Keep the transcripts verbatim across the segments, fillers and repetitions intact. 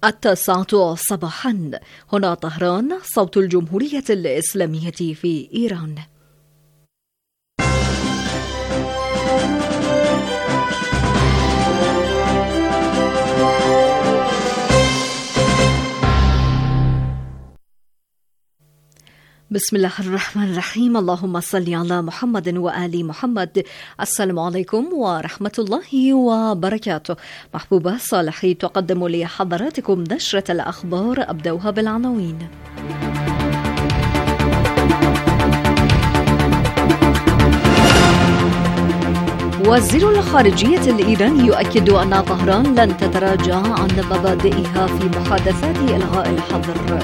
التاسعة صباحا. هنا طهران، صوت الجمهورية الإسلامية في إيران. بسم الله الرحمن الرحيم. اللهم صل على محمد وآل محمد. السلام عليكم ورحمة الله وبركاته. محبوبة صالحي تقدم لحضراتكم نشرة الأخبار، أبدأها بالعناوين. وزير الخارجية الإيراني يؤكد أن طهران لن تتراجع عن مبادئها في محادثات إلغاء الحظر.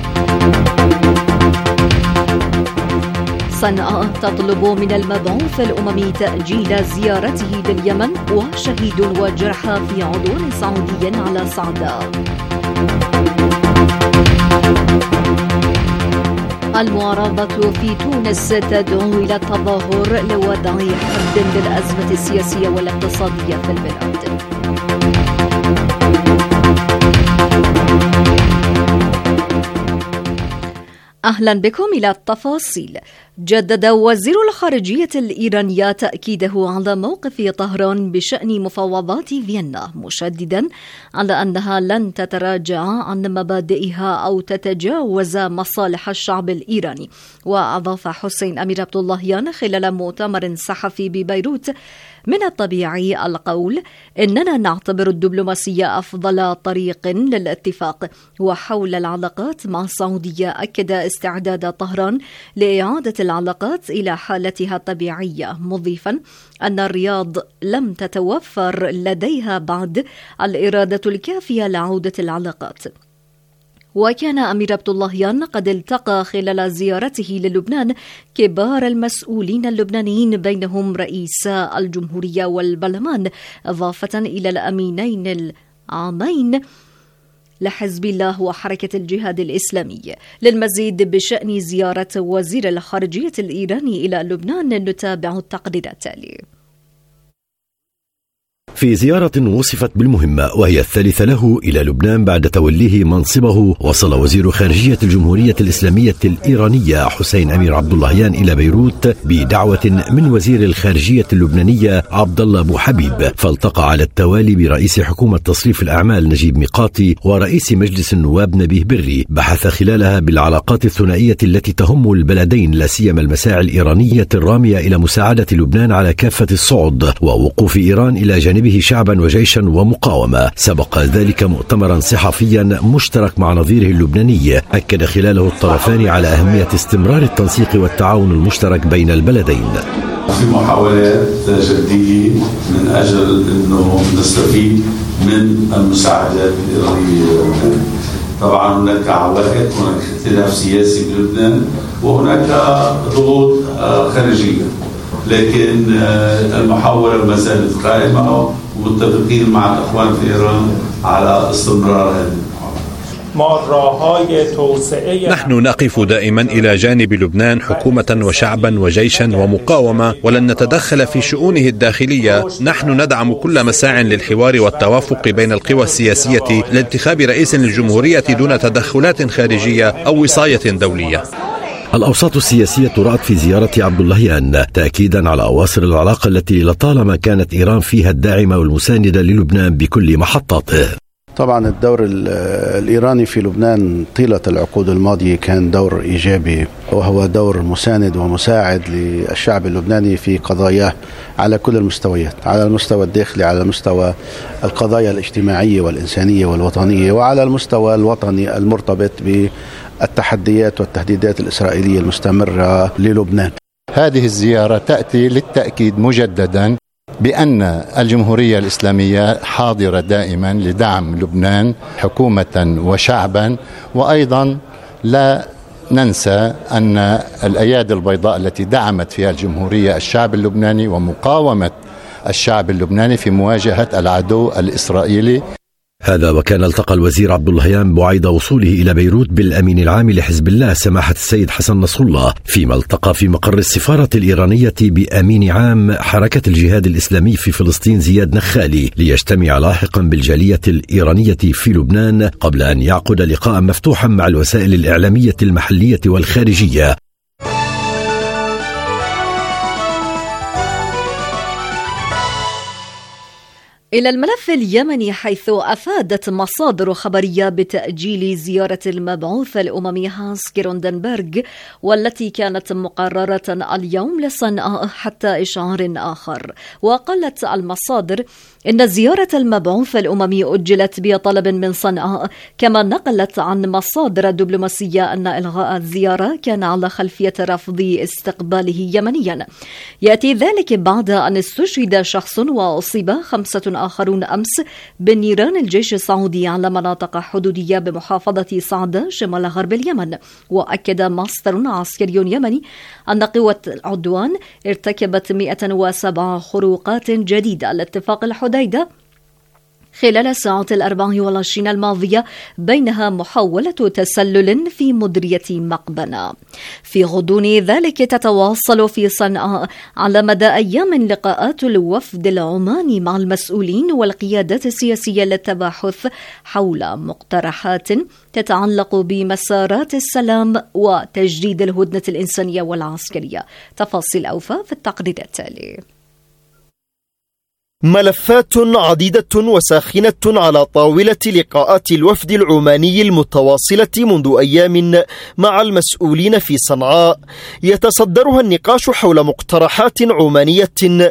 صنعاء تطلب من المبعوث الأممي تأجيل زيارته لليمن، وشهيد وجرحى في عدوان سعودي على صعداء. المعارضة في تونس تدعو إلى التظاهر لوضع حد للأزمة السياسية والاقتصادية في البلاد. أهلا بكم إلى التفاصيل. جدد وزير الخارجية الإيرانية تأكيده على موقف طهران بشأن مفاوضات فيينا، مشددا على أنها لن تتراجع عن مبادئها أو تتجاوز مصالح الشعب الإيراني. وأضاف حسين أمير عبد اللهيان خلال مؤتمر صحفي ببيروت: من الطبيعي القول إننا نعتبر الدبلوماسية أفضل طريق للاتفاق. وحول العلاقات مع السعودية أكد استعداد طهران لإعادة العلاقات إلى حالتها الطبيعية، مضيفا أن الرياض لم تتوفر لديها بعد الإرادة الكافية لعودة العلاقات. وكان أمير عبد اللهيان قد التقى خلال زيارته للبنان كبار المسؤولين اللبنانيين، بينهم رئيس الجمهورية والبرلمان، إضافة إلى الأمينين العامين لحزب الله وحركة الجهاد الإسلامي. للمزيد بشأن زيارة وزير الخارجية الإيراني إلى لبنان نتابع التقرير التالي. في زيارة وصفت بالمهمة وهي الثالثة له إلى لبنان بعد توليه منصبه، وصل وزير خارجية الجمهورية الإسلامية الإيرانية حسين أمير عبد اللهيان إلى بيروت بدعوة من وزير الخارجية اللبنانية عبد الله أبو حبيب، فالتقى على التوالي برئيس حكومة تصريف الأعمال نجيب ميقاتي ورئيس مجلس النواب نبيه بري. بحث خلالها بالعلاقات الثنائية التي تهم البلدين، لا سيما المساعي الإيرانية الرامية إلى مساعدة لبنان على كافة الصعد ووقوف إيران إلى جانب به شعبا وجيشا ومقاومة. سبق ذلك مؤتمرا صحفيا مشترك مع نظيره اللبناني أكد خلاله الطرفان على أهمية استمرار التنسيق والتعاون المشترك بين البلدين. في محاولات جدية من أجل أنه نستفيد من المساعدات الإيرانية. طبعا هناك عوائق، هناك اختلاف سياسي بلبنان، وهناك ضغوط خارجية، لكن المحاولة ما زالت قائمة ومتفقين مع الأخوان في إيران على استمرار هذه المحاولة. نحن نقف دائما إلى جانب لبنان حكومة وشعبا وجيشا ومقاومة، ولن نتدخل في شؤونه الداخلية. نحن ندعم كل مساع للحوار والتوافق بين القوى السياسية لانتخاب رئيس للجمهورية دون تدخلات خارجية أو وصاية دولية. الأوساط السياسية رأت في زيارة عبد اللهيان تأكيدا على أواصر العلاقة التي لطالما كانت إيران فيها الداعمة والمساندة للبنان بكل محطاته. طبعا الدور الإيراني في لبنان طيلة العقود الماضية كان دور إيجابي، وهو دور مساند ومساعد للشعب اللبناني في قضاياه على كل المستويات، على المستوى الداخلي، على مستوى القضايا الاجتماعية والإنسانية والوطنية، وعلى المستوى الوطني المرتبط بالتحديات والتهديدات الإسرائيلية المستمرة للبنان. هذه الزيارة تأتي للتأكيد مجددا بأن الجمهورية الإسلامية حاضرة دائما لدعم لبنان حكومة وشعبا، وأيضا لا ننسى أن الأيادي البيضاء التي دعمت فيها الجمهورية الشعب اللبناني ومقاومة الشعب اللبناني في مواجهة العدو الإسرائيلي. هذا وكان التقى الوزير عبد اللهيان بعيد وصوله إلى بيروت بالأمين العام لحزب الله سماحة السيد حسن نصر الله، فيما التقى في مقر السفارة الإيرانية بأمين عام حركة الجهاد الإسلامي في فلسطين زياد نخالي، ليجتمع لاحقا بالجالية الإيرانية في لبنان قبل أن يعقد لقاء مفتوحا مع الوسائل الإعلامية المحلية والخارجية. إلى الملف اليمني، حيث أفادت مصادر خبرية بتأجيل زيارة المبعوث الأممي هانس جروندنبرغ والتي كانت مقررة اليوم لصنعاء حتى إشعار آخر. وقالت المصادر إن زيارة المبعوث الأممي أجلت بطلب من صنعاء، كما نقلت عن مصادر دبلوماسية أن إلغاء الزيارة كان على خلفية رفض استقباله يمنيا. يأتي ذلك بعد أن استشهد شخص وأصيب خمسة آخرون أمس بنيران الجيش السعودي على مناطق حدودية بمحافظة صعدة شمال غرب اليمن. وأكد مصدر عسكري يمني أن قوة العدوان ارتكبت مئة وسبع خروقات جديدة لاتفاق الحديدة خلال الساعات الأربع والعشرين الماضية، بينها محاولة تسلل في مديرية مقبنة. في غضون ذلك تتواصل في صنعاء على مدى أيام لقاءات الوفد العماني مع المسؤولين والقيادات السياسية للتباحث حول مقترحات تتعلق بمسارات السلام وتجديد الهدنة الإنسانية والعسكرية. تفاصيل أوفى في التقرير التالي. ملفات عديدة وساخنة على طاولة لقاءات الوفد العماني المتواصلة منذ أيام مع المسؤولين في صنعاء، يتصدرها النقاش حول مقترحات عمانية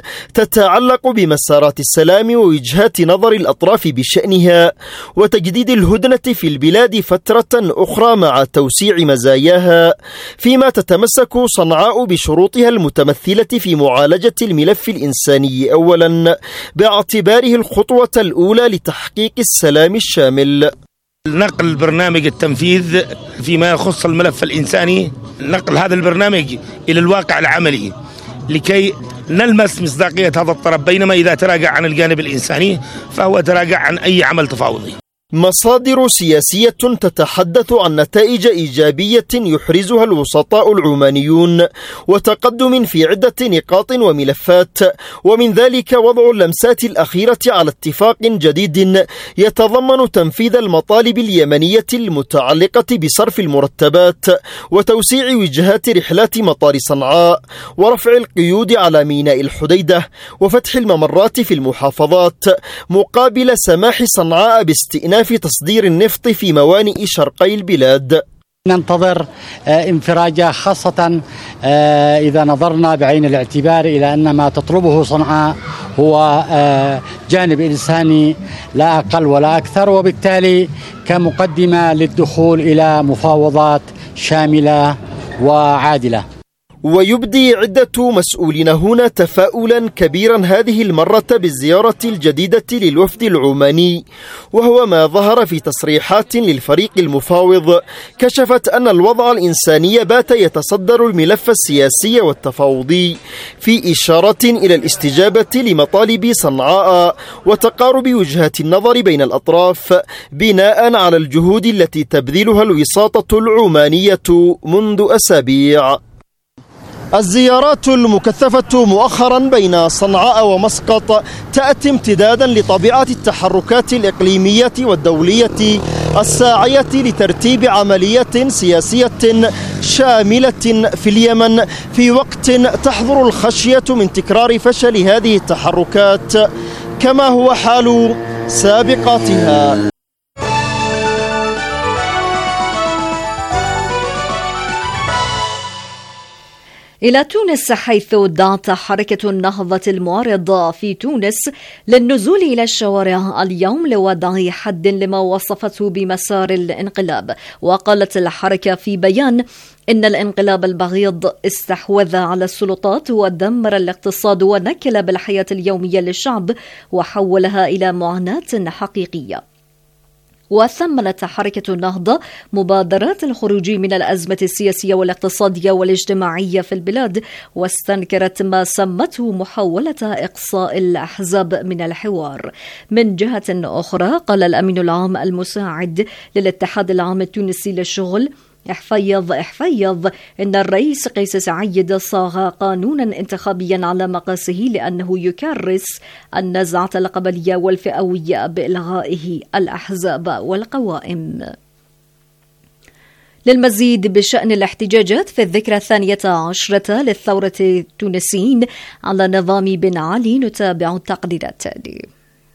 تتعلق بمسارات السلام ووجهات نظر الأطراف بشأنها وتجديد الهدنة في البلاد فترة أخرى مع توسيع مزاياها، فيما تتمسك صنعاء بشروطها المتمثلة في معالجة الملف الإنساني أولا باعتباره الخطوة الأولى لتحقيق السلام الشامل. نقل برنامج التنفيذ فيما يخص الملف الإنساني، نقل هذا البرنامج إلى الواقع العملي لكي نلمس مصداقية هذا الطرف، بينما إذا تراجع عن الجانب الإنساني فهو تراجع عن أي عمل تفاوضي. مصادر سياسية تتحدث عن نتائج إيجابية يحرزها الوسطاء العمانيون وتقدم في عدة نقاط وملفات، ومن ذلك وضع اللمسات الأخيرة على اتفاق جديد يتضمن تنفيذ المطالب اليمنية المتعلقة بصرف المرتبات وتوسيع وجهات رحلات مطار صنعاء ورفع القيود على ميناء الحديدة وفتح الممرات في المحافظات، مقابل سماح صنعاء باستئناف في تصدير النفط في موانئ شرقي البلاد. ننتظر انفراجة، خاصة إذا نظرنا بعين الاعتبار إلى أن ما تطلبه صنعاء هو جانب إنساني لا أقل ولا أكثر، وبالتالي كمقدمة للدخول إلى مفاوضات شاملة وعادلة. ويبدي عدة مسؤولين هنا تفاؤلا كبيرا هذه المرة بالزيارة الجديدة للوفد العماني، وهو ما ظهر في تصريحات للفريق المفاوض كشفت أن الوضع الإنساني بات يتصدر الملف السياسي والتفاوضي، في إشارة إلى الاستجابة لمطالب صنعاء وتقارب وجهات النظر بين الأطراف بناء على الجهود التي تبذلها الوساطة العمانية منذ أسابيع. الزيارات المكثفة مؤخرا بين صنعاء ومسقط تأتي امتدادا لطبيعة التحركات الإقليمية والدولية الساعية لترتيب عملية سياسية شاملة في اليمن، في وقت تحظر الخشية من تكرار فشل هذه التحركات كما هو حال سابقاتها. إلى تونس، حيث دعت حركة النهضة المعارضة في تونس للنزول إلى الشوارع اليوم لوضع حد لما وصفته بمسار الانقلاب. وقالت الحركة في بيان إن الانقلاب البغيض استحوذ على السلطات ودمر الاقتصاد ونكل بالحياة اليومية للشعب وحولها إلى معاناة حقيقية. وثمنت حركة النهضة مبادرات الخروج من الأزمة السياسية والاقتصادية والاجتماعية في البلاد، واستنكرت ما سمته محاولة إقصاء الأحزاب من الحوار. من جهة أخرى، قال الأمين العام المساعد للاتحاد العام التونسي للشغل احفيظ احفيظ إن الرئيس قيس سعيد صاغ قانونا انتخابيا على مقاسه لأنه يكرس النزعة القبلية والفئوية بإلغائه الأحزاب والقوائم. للمزيد بشأن الاحتجاجات في الذكرى الثانية عشرة للثورة التونسيين على نظام بن علي نتابع التقرير التالي.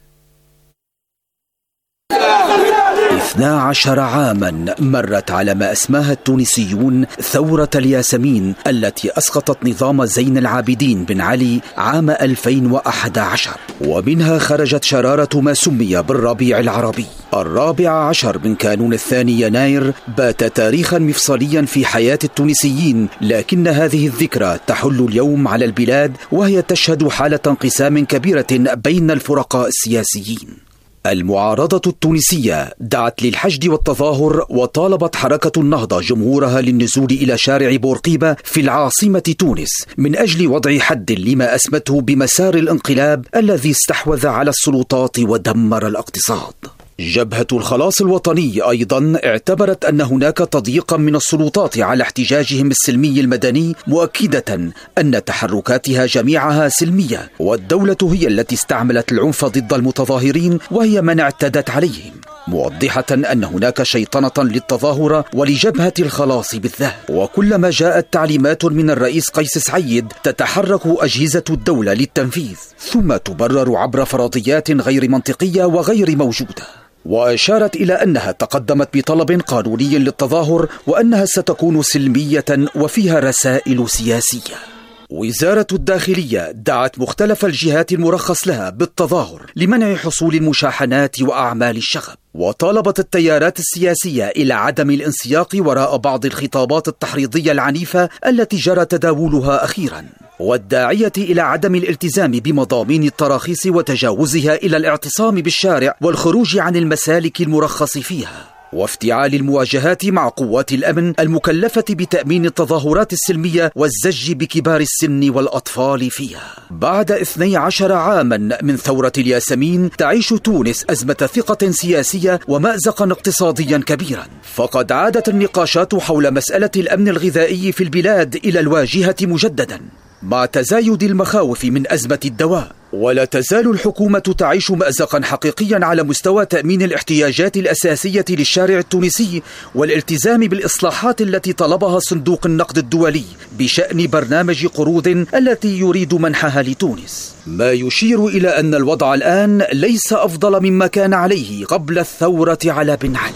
اثنا عشر عاما مرت على ما أسماها التونسيون ثورة الياسمين التي أسقطت نظام زين العابدين بن علي عام ألفين وأحد عشر، ومنها خرجت شرارة ما سمي بالربيع العربي. الرابع عشر من كانون الثاني يناير بات تاريخا مفصليا في حياة التونسيين، لكن هذه الذكرى تحل اليوم على البلاد وهي تشهد حالة انقسام كبيرة بين الفرقاء السياسيين. المعارضة التونسية دعت للحشد والتظاهر، وطالبت حركة النهضة جمهورها للنزول إلى شارع بورقيبة في العاصمة تونس من أجل وضع حد لما أسمته بمسار الانقلاب الذي استحوذ على السلطات ودمر الاقتصاد. جبهة الخلاص الوطني أيضا اعتبرت أن هناك تضييقا من السلطات على احتجاجهم السلمي المدني، مؤكدة أن تحركاتها جميعها سلمية، والدولة هي التي استعملت العنف ضد المتظاهرين وهي من اعتدت عليهم، موضحة أن هناك شيطنة للتظاهر ولجبهة الخلاص بالذات. وكلما جاءت تعليمات من الرئيس قيس سعيد تتحرك أجهزة الدولة للتنفيذ، ثم تبرر عبر فرضيات غير منطقية وغير موجودة. وأشارت إلى أنها تقدمت بطلب قانوني للتظاهر وأنها ستكون سلمية وفيها رسائل سياسية. وزارة الداخلية دعت مختلف الجهات المرخص لها بالتظاهر لمنع حصول المشاحنات وأعمال الشغب، وطالبت التيارات السياسية إلى عدم الانسياق وراء بعض الخطابات التحريضية العنيفة التي جرى تداولها أخيرا، والداعية إلى عدم الالتزام بمضامين التراخيص وتجاوزها إلى الاعتصام بالشارع والخروج عن المسالك المرخص فيها، وافتعال المواجهات مع قوات الأمن المكلفة بتأمين التظاهرات السلمية والزج بكبار السن والأطفال فيها. بعد اثني عشر عاما من ثورة الياسمين تعيش تونس أزمة ثقة سياسية ومأزقا اقتصاديا كبيرا، فقد عادت النقاشات حول مسألة الأمن الغذائي في البلاد إلى الواجهة مجددا مع تزايد المخاوف من أزمة الدواء. ولا تزال الحكومة تعيش مأزقا حقيقيا على مستوى تأمين الاحتياجات الأساسية للشارع التونسي والالتزام بالإصلاحات التي طلبها صندوق النقد الدولي بشأن برنامج قروض التي يريد منحها لتونس، ما يشير إلى أن الوضع الآن ليس أفضل مما كان عليه قبل الثورة على بن علي.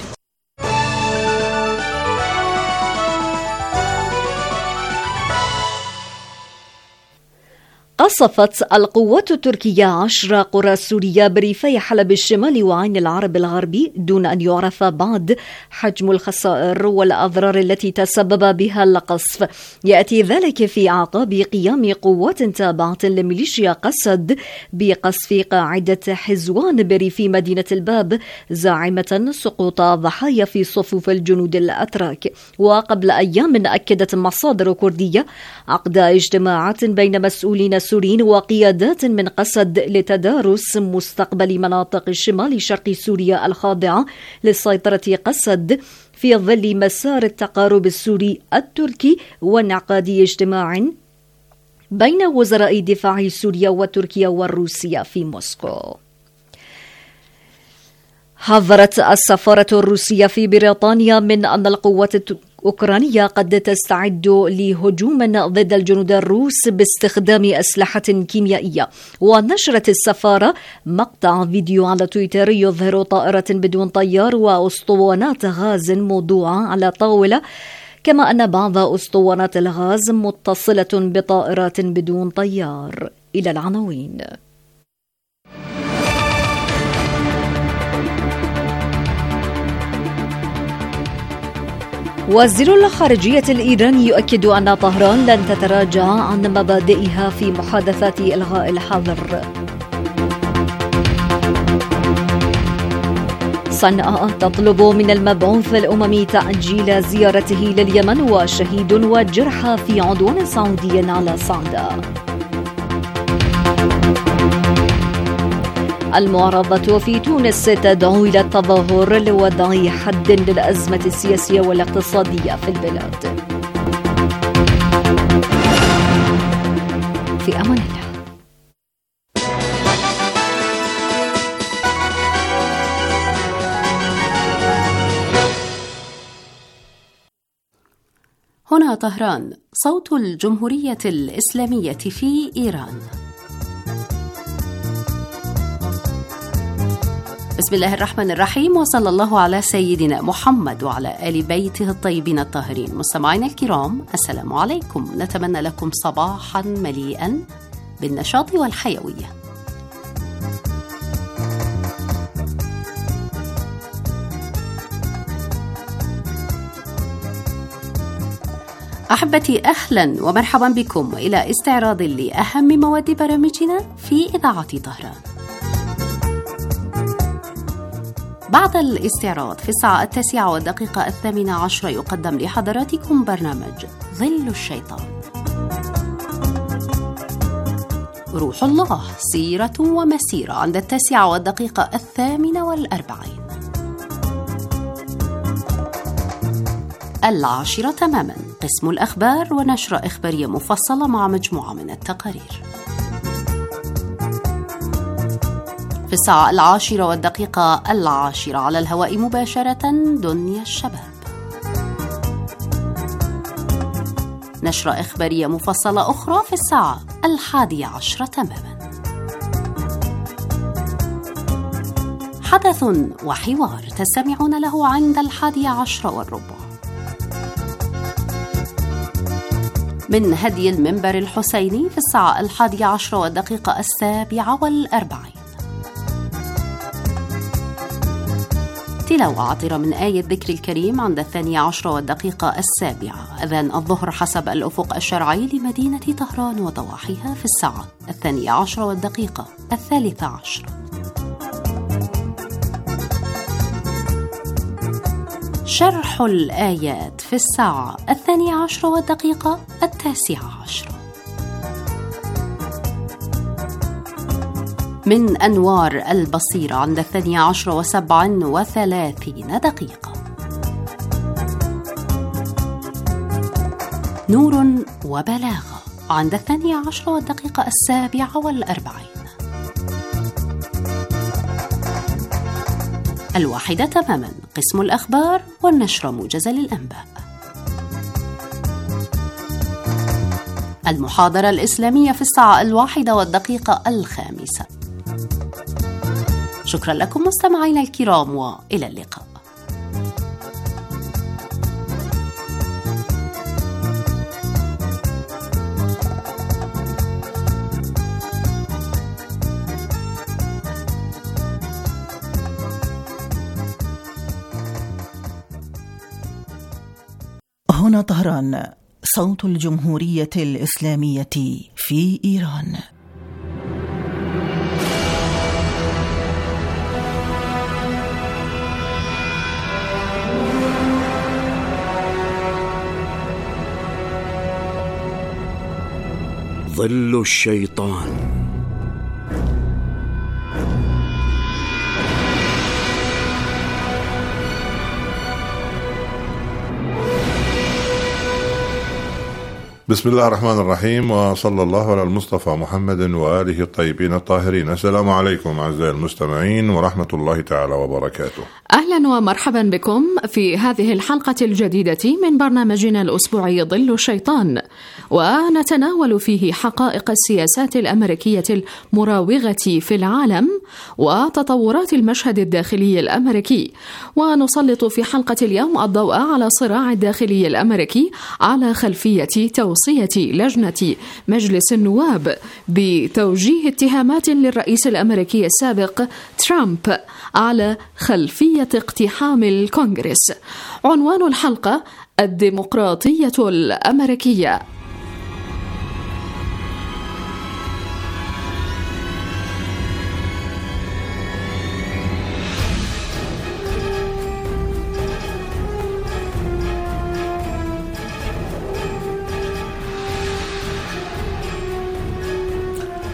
قصفت القوات التركية عشر قرى سورية بريفي حلب الشمالي وعين العرب الغربي دون أن يعرف بعد حجم الخسائر والأضرار التي تسبب بها القصف. يأتي ذلك في أعقاب قيام قوات تابعة لميليشيا قسد بقصف قاعدة حزوان بريف مدينة الباب، زاعمة سقوط ضحايا في صفوف الجنود الأتراك. وقبل أيام أكدت مصادر كردية عقد اجتماعات بين مسؤولين سوريين وقيادات من قسد لتدارس مستقبل مناطق الشمال شرق سوريا الخاضعة لسيطرة قسد في ظل مسار التقارب السوري التركي وانعقاد اجتماع بين وزراء دفاع سوريا وتركيا والروسية في موسكو. حذرت السفارة الروسية في بريطانيا من أن القوات الأوكرانية قد تستعد لهجوم ضد الجنود الروس باستخدام أسلحة كيميائية. ونشرت السفارة مقطع فيديو على تويتر يظهر طائرة بدون طيار وأسطوانات غاز موضوعة على طاولة، كما أن بعض أسطوانات الغاز متصلة بطائرات بدون طيار. إلى العناوين. وزير الخارجية الإيراني يؤكد أن طهران لن تتراجع عن مبادئها في محادثات إلغاء الحظر. صنعاء تطلب من المبعوث الأممي تعجيل زيارته لليمن، وشهيد وجرحى في عدوان سعودي على صعدة. المعارضة في تونس تدعو إلى التظاهر لوضع حد للأزمة السياسية والاقتصادية في البلاد. في أمان الله. هنا طهران، صوت الجمهورية الإسلامية في إيران. بسم الله الرحمن الرحيم، وصلى الله على سيدنا محمد وعلى آل بيته الطيبين الطاهرين. مستمعينا الكرام، السلام عليكم. نتمنى لكم صباحا مليئا بالنشاط والحيوية. أحبتي، أهلا ومرحبا بكم إلى استعراض لأهم مواد برامجنا في إذاعة طهران. بعد الاستعراض في الساعة التاسعة والدقيقة الثامنة عشرة يقدم لحضراتكم برنامج ظل الشيطان. روح الله، سيرة ومسيرة عند التاسعة والدقيقة الثامنة والأربعين. العاشرة تماما، قسم الأخبار ونشرة إخبارية مفصلة مع مجموعة من التقارير. في الساعة العاشرة والدقيقة العاشرة على الهواء مباشرة دنيا الشباب. نشرة إخبارية مفصلة أخرى في الساعة الحادية عشرة تماما. حدث وحوار تستمعون له عند الحادية عشرة والربع. من هدي المنبر الحسيني في الساعة الحادية عشرة والدقيقة السابعة والأربعين. تلاوة عطرة من آية ذكر الكريم عند الثانية عشرة والدقيقة السابعة. أذان الظهر حسب الأفق الشرعي لمدينة طهران وضواحيها في الساعة الثانية عشرة والدقيقة الثالثة عشرة. شرح الآيات في الساعة الثانية عشرة والدقيقة التاسعة عشرة. من أنوار البصيرة عند الثانية عشرة وسبع وثلاثين دقيقة. نور وبلاغة عند الثانية عشرة والدقيقة السابعة والأربعين. الواحدة تماما، قسم الأخبار والنشرة موجزة للأنباء. المحاضرة الإسلامية في الساعة الواحدة والدقيقة الخامسة. شكرا لكم مستمعينا الكرام، وإلى اللقاء. هنا طهران، صوت الجمهورية الإسلامية في إيران. ظل الشيطان. بسم الله الرحمن الرحيم، وصلى الله على المصطفى محمد وآله الطيبين الطاهرين. السلام عليكم أعزائي المستمعين ورحمة الله تعالى وبركاته. أهلا ومرحبا بكم في هذه الحلقة الجديدة من برنامجنا الأسبوعي ظل الشيطان، ونتناول فيه حقائق السياسات الأمريكية المراوغة في العالم وتطورات المشهد الداخلي الأمريكي، ونسلط في حلقة اليوم الضوء على الصراع الداخلي الأمريكي على خلفية توصية لجنة مجلس النواب بتوجيه اتهامات للرئيس الأمريكي السابق ترامب على خلفية اقتحام الكونغرس. عنوان الحلقة: الديمقراطية الأمريكية.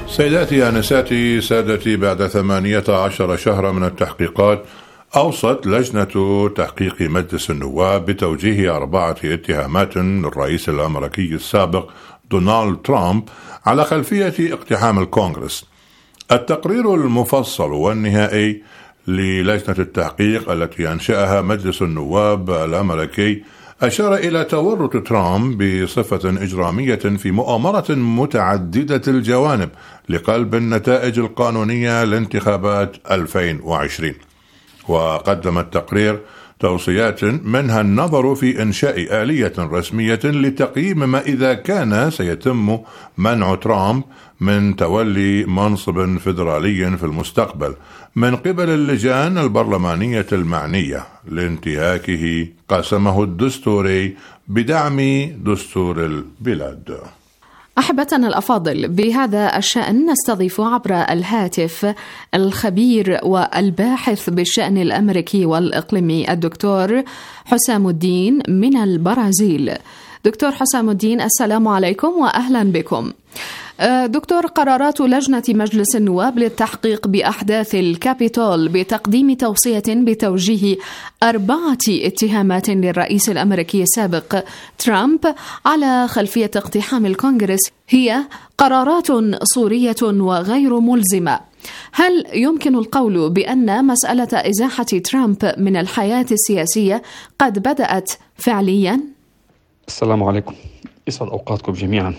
سيداتي آنساتي سادتي، بعد ثمانية عشر شهرا من التحقيقات أوصت لجنة تحقيق مجلس النواب بتوجيه أربعة اتهامات للرئيس الأمريكي السابق دونالد ترامب على خلفية اقتحام الكونغرس. التقرير المفصل والنهائي للجنة التحقيق التي أنشأها مجلس النواب الأمريكي أشار إلى تورط ترامب بصفة إجرامية في مؤامرة متعددة الجوانب لقلب النتائج القانونية لانتخابات ألفين وعشرين. وقدم التقرير توصيات منها النظر في إنشاء آلية رسمية لتقييم ما إذا كان سيتم منع ترامب من تولي منصب فيدرالي في المستقبل من قبل اللجان البرلمانية المعنية لانتهاكه قسمه الدستوري بدعم دستور البلاد. أحبتنا الأفاضل، بهذا الشأن نستضيف عبر الهاتف الخبير والباحث بالشأن الأمريكي والإقليمي الدكتور حسام الدين من البرازيل. دكتور حسام الدين، السلام عليكم وأهلا بكم. دكتور، قرارات لجنة مجلس النواب للتحقيق بأحداث الكابيتول بتقديم توصية بتوجيه أربعة اتهامات للرئيس الأمريكي السابق ترامب على خلفية اقتحام الكونغرس هي قرارات صورية وغير ملزمة. هل يمكن القول بأن مسألة إزاحة ترامب من الحياة السياسية قد بدأت فعليا؟ السلام عليكم، يسعد أوقاتكم جميعا.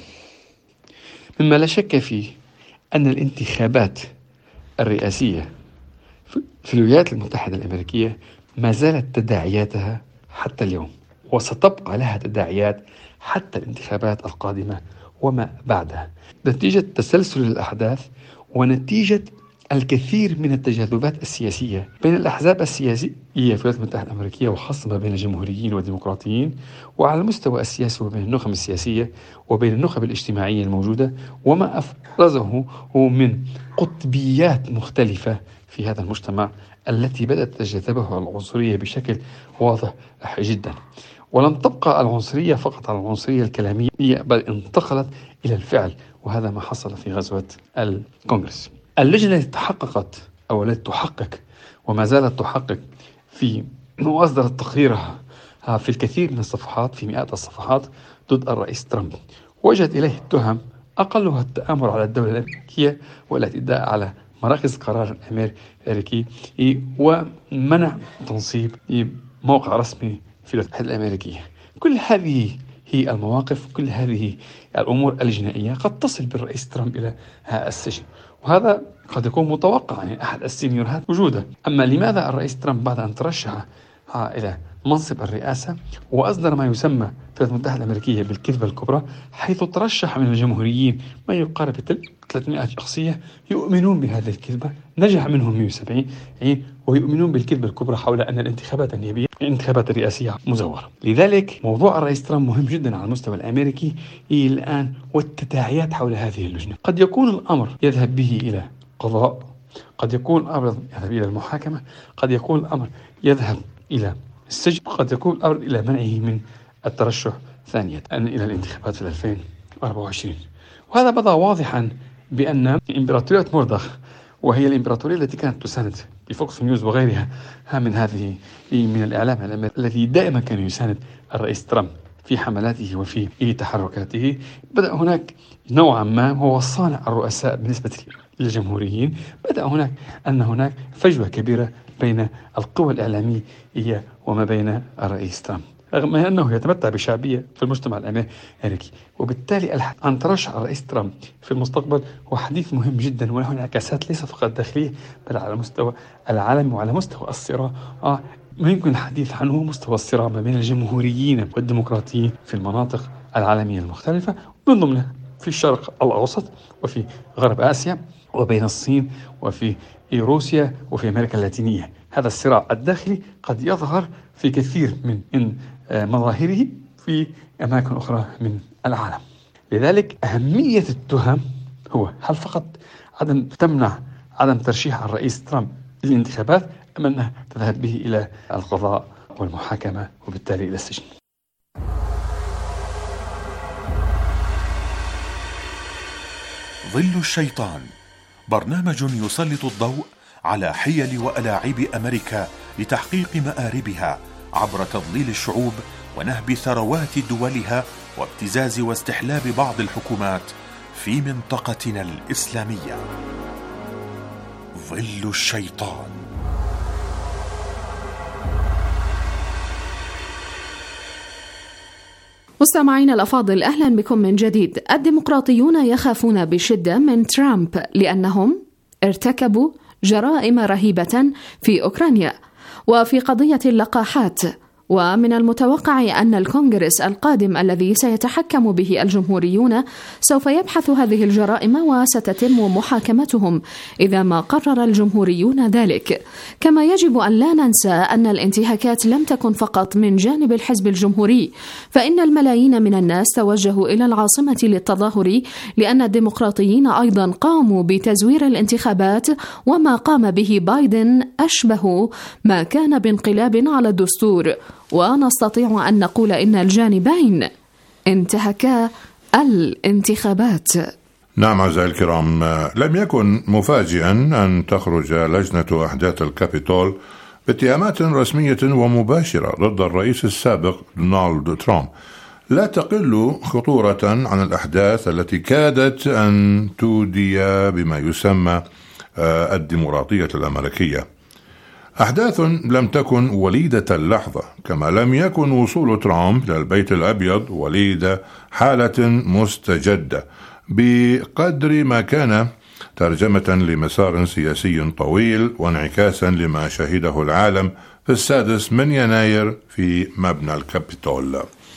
مما لا شك فيه أن الانتخابات الرئاسية في الولايات المتحدة الأمريكية ما زالت تداعياتها حتى اليوم، وستبقى لها تداعيات حتى الانتخابات القادمة وما بعدها، نتيجة تسلسل الأحداث ونتيجة الكثير من التجاذبات السياسية بين الأحزاب السياسية في الولايات المتحدة الأمريكية، وخاصة بين الجمهوريين والديمقراطيين، وعلى المستوى السياسي وبين النخب السياسية وبين النخب الاجتماعية الموجودة، وما أفرزه هو من قطبيات مختلفة في هذا المجتمع التي بدأت تتجاذبه العنصرية بشكل واضح جدا. ولم تبقى العنصرية فقط على العنصرية الكلامية، بل انتقلت إلى الفعل، وهذا ما حصل في غزوة الكونغرس. اللجنة التي تحققت أو التي تحقق وما زالت تحقق في وأصدرت تقريرها في الكثير من الصفحات، في مئات الصفحات، ضد الرئيس ترامب، وجد إليه التهم أقلها التآمر على الدولة الأمريكية والاعتداء على مراكز قرار الأمريكي ومنع تنصيب موقع رسمي في الولايات المتحدة الأمريكية. كل هذه هي المواقف، كل هذه الأمور الجنائية قد تصل بالرئيس ترامب إلى السجن، وهذا قد يكون متوقع، يعني أحد السينيورات وجوده. أما لماذا الرئيس ترامب بعد أن ترشح إلى منصب الرئاسة وأصدر ما يسمى في الولايات المتحدة الأمريكية بالكذبة الكبرى، حيث ترشح من الجمهوريين ما يقارب ثلاثمائة شخصية يؤمنون بهذه الكذبة، نجح منهم مئة وسبعين ويؤمنون بالكذبة الكبرى حول أن الانتخابات النيابية الانتخابات الرئاسية مزورة. لذلك موضوع الرئيس ترامب مهم جدا على المستوى الأمريكي الآن، والتداعيات حول هذه اللجنة. قد يكون الأمر يذهب به إلى قضاء، قد يكون الأمر يذهب إلى المحاكمة، قد يكون الأمر يذهب إلى السجن، قد يكون الأمر إلى منعه من الترشح ثانية إلى الانتخابات في ألفين وأربعة وعشرين. وهذا بدا واضحا بأن إمبراطورية موردخ، وهي الإمبراطورية التي كانت تساند بفوكس نيوز وغيرها من هذه من الإعلام الأمريكي الذي دائما كان يساند الرئيس ترامب في حملاته وفي تحركاته، بدأ هناك نوعا ما هو صانع الرؤساء بالنسبة للجمهوريين، بدأ هناك أن هناك فجوة كبيرة بين القوى الإعلامية وما بين الرئيس ترامب، رغم أنه يتمتع بشعبية في المجتمع الأمريكي. وبالتالي الحديث عن ترشح الرئيس ترامب في المستقبل هو حديث مهم جدا، وله انعكاسات ليس فقط داخلية بل على مستوى العالمي وعلى مستوى الصراع آه ما يمكن الحديث عنه مستوى الصراع ما بين الجمهوريين والديمقراطيين في المناطق العالمية المختلفة، من ضمنها في الشرق الأوسط وفي غرب آسيا وبين الصين وفي روسيا وفي أمريكا اللاتينية. هذا الصراع الداخلي قد يظهر في كثير من مظاهره في أماكن أخرى من العالم. لذلك أهمية التهم هو هل فقط عدم تمنع عدم ترشيح الرئيس ترامب للانتخابات، أم أنها تذهب به إلى القضاء والمحاكمة وبالتالي إلى السجن. ظل الشيطان، برنامج يسلط الضوء على حيل وألاعيب أمريكا لتحقيق مآربها عبر تضليل الشعوب ونهب ثروات دولها وابتزاز واستحلاب بعض الحكومات في منطقتنا الإسلامية. ظل الشيطان. مستمعينا الأفاضل، أهلا بكم من جديد. الديمقراطيون يخافون بشدة من ترامب لأنهم ارتكبوا جرائم رهيبة في أوكرانيا وفي قضية اللقاحات، ومن المتوقع أن الكونغرس القادم الذي سيتحكم به الجمهوريون سوف يبحث هذه الجرائم وستتم محاكمتهم إذا ما قرر الجمهوريون ذلك. كما يجب أن لا ننسى أن الانتهاكات لم تكن فقط من جانب الحزب الجمهوري، فإن الملايين من الناس توجهوا إلى العاصمة للتظاهر لأن الديمقراطيين أيضا قاموا بتزوير الانتخابات، وما قام به بايدن أشبه ما كان بانقلاب على الدستور. ونستطيع أن نقول إن الجانبين انتهكا الانتخابات. نعم أعزائي الكرام، لم يكن مفاجئا أن تخرج لجنة أحداث الكابيتول باتهامات رسمية ومباشرة ضد الرئيس السابق دونالد ترامب لا تقل خطورة عن الأحداث التي كادت أن تودي بما يسمى الديمقراطية الأمريكية. أحداث لم تكن وليدة اللحظة، كما لم يكن وصول ترامب إلى البيت الأبيض وليد حالة مستجدة، بقدر ما كان ترجمة لمسار سياسي طويل وانعكاسا لما شهده العالم في السادس من يناير في مبنى الكابيتول.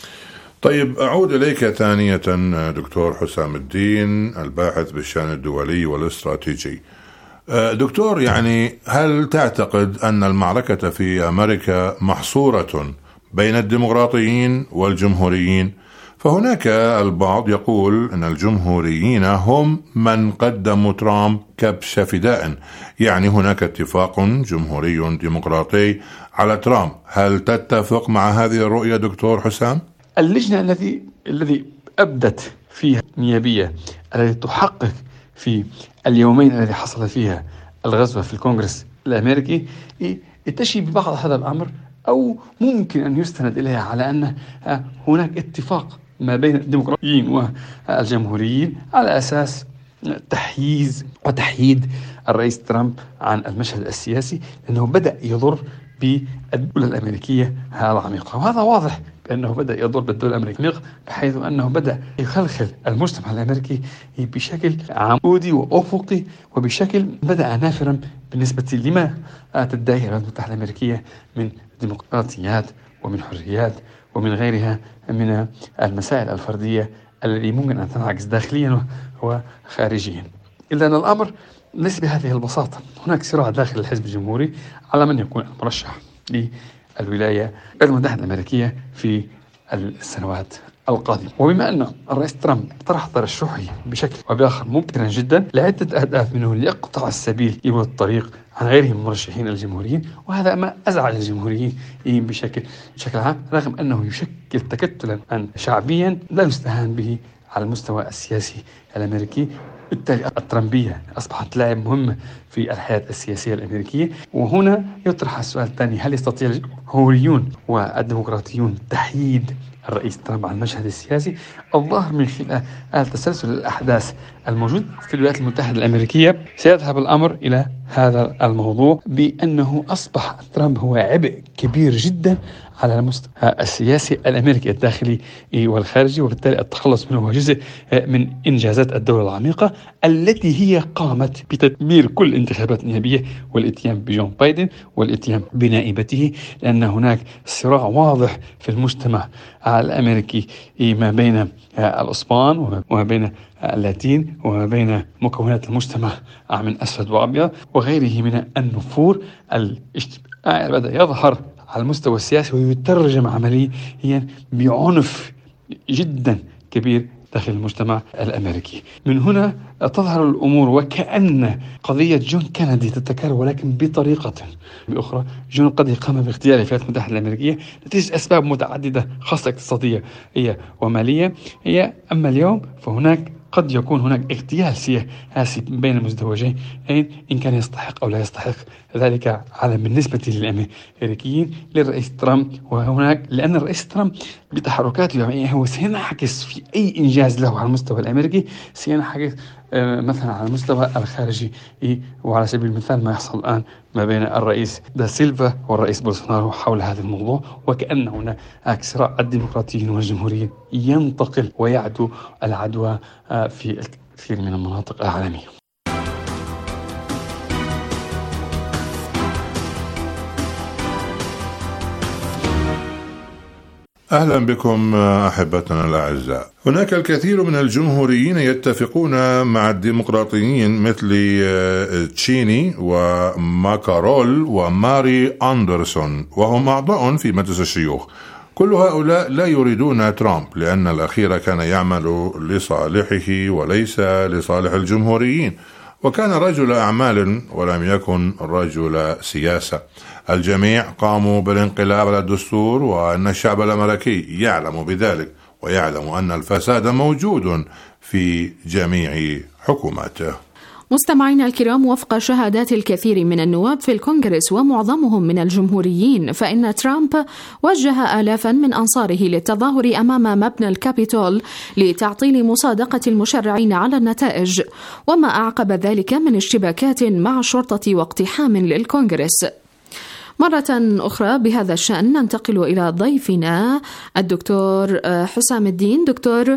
طيب، أعود إليك ثانية دكتور حسام الدين، الباحث بالشأن الدولي والاستراتيجي. دكتور، يعني هل تعتقد أن المعركة في أمريكا محصورة بين الديمقراطيين والجمهوريين؟ فهناك البعض يقول أن الجمهوريين هم من قدموا ترامب كبش فداء، يعني هناك اتفاق جمهوري ديمقراطي على ترامب. هل تتفق مع هذه الرؤية دكتور حسام؟ اللجنة التي الذي أبدت فيها النيابية التي تحقق في اليومين الذي حصل فيها الغزوة في الكونغرس الأمريكي تشي ببعض هذا الأمر، أو ممكن أن يستند إليها على أن هناك اتفاق ما بين الديمقراطيين والجمهوريين على أساس تحييز وتحييد الرئيس ترامب عن المشهد السياسي، لأنه بدأ يضر بالدولة الأمريكية العميقة. وهذا واضح بأنه بدأ يضر بالدولة الأمريكية، بحيث أنه بدأ يخلخل المجتمع الأمريكي بشكل عمودي وأفقي، وبشكل بدأ نافرا بالنسبة لما تدعيه الولايات المتحدة الأمريكية من ديمقراطيات ومن حريات ومن غيرها من المسائل الفردية التي ممكن أن تنعكس داخليا وخارجيا. إلا أن الأمر ليس بهذه البساطة. هناك صراع داخل الحزب الجمهوري على من يكون المرشح للولاية المتحدة الأمريكية في السنوات القادمة. وبما أن الرئيس ترامب طرح ترشحه بشكل وبآخر مبكرا جدا لعدة أهداف، منه ليقطع السبيل إلى الطريق عن غيرهم من المرشحين الجمهوريين، وهذا ما أزعج الجمهوريين بشكل بشكل عام، رغم أنه يشكل تكتلا شعبيا لا يستهان به على المستوى السياسي الأمريكي. بالتالي الترامبية أصبحت لاعب مهم في الحياة السياسية الأمريكية. وهنا يطرح السؤال الثاني: هل يستطيع الجمهوريون والديمقراطيون تحييد الرئيس ترامب عن المشهد السياسي؟ الظاهر من خلال تسلسل الأحداث الموجود في الولايات المتحدة الأمريكية سيذهب الأمر إلى هذا الموضوع، بأنه أصبح ترامب هو عبء كبير جدا على المستوى السياسي الأمريكي الداخلي والخارجي، وبالتالي التخلص منه هو جزء من إنجازات الدولة العميقة التي هي قامت بتدمير كل انتخابات نيابية والاتيان بجون بايدن والاتيان بنائبته، لأن هناك صراع واضح في المجتمع الأمريكي ما بين الأسبان وما بين اللاتين وما بين مكونات المجتمع من أسود وأبيض وغيره من النفور الاجتماعي بدأ يظهر على المستوى السياسي ويترجم عمليا بعنف جدا كبير داخل المجتمع الأمريكي. من هنا تظهر الأمور وكأن قضية جون كينيدي تتكرر، ولكن بطريقة بأخرى. جون قد قام باغتيال الولايات المتحدة الأمريكية نتيجة أسباب متعددة خاصة اقتصادية هي ومالية هي. أما اليوم فهناك قد يكون هناك اغتيال سياسي بين المزدوجين إن كان يستحق أو لا يستحق ذلك على بالنسبة للأمريكيين للرئيس ترامب. وهناك لأن الرئيس ترامب بتحركاته يعني هو سينعكس في أي إنجاز له على المستوى الأمريكي، سينعكس مثلا على المستوى الخارجي. وعلى سبيل المثال ما يحصل الآن ما بين الرئيس دا سيلفا والرئيس بولسونارو حول هذا الموضوع، وكأن هناك صراع الديمقراطيين والجمهوريين ينتقل ويعدو العدوى في الكثير من المناطق العالمية. أهلا بكم أحبتنا الأعزاء. هناك الكثير من الجمهوريين يتفقون مع الديمقراطيين مثل تشيني وماكارول وماري أندرسون، وهم أعضاء في مجلس الشيوخ. كل هؤلاء لا يريدون ترامب لأن الأخير كان يعمل لصالحه وليس لصالح الجمهوريين، وكان رجل أعمال ولم يكن رجل سياسة. الجميع قاموا بالانقلاب على الدستور، وأن الشعب الأمريكي يعلم بذلك ويعلم أن الفساد موجود في جميع حكوماته. مستمعينا الكرام، وفق شهادات الكثير من النواب في الكونغرس ومعظمهم من الجمهوريين، فإن ترامب وجه آلافا من أنصاره للتظاهر أمام مبنى الكابيتول لتعطيل مصادقة المشرعين على النتائج، وما أعقب ذلك من اشتباكات مع الشرطة واقتحام للكونغرس. مرة أخرى بهذا الشأن ننتقل إلى ضيفنا الدكتور حسام الدين. دكتور،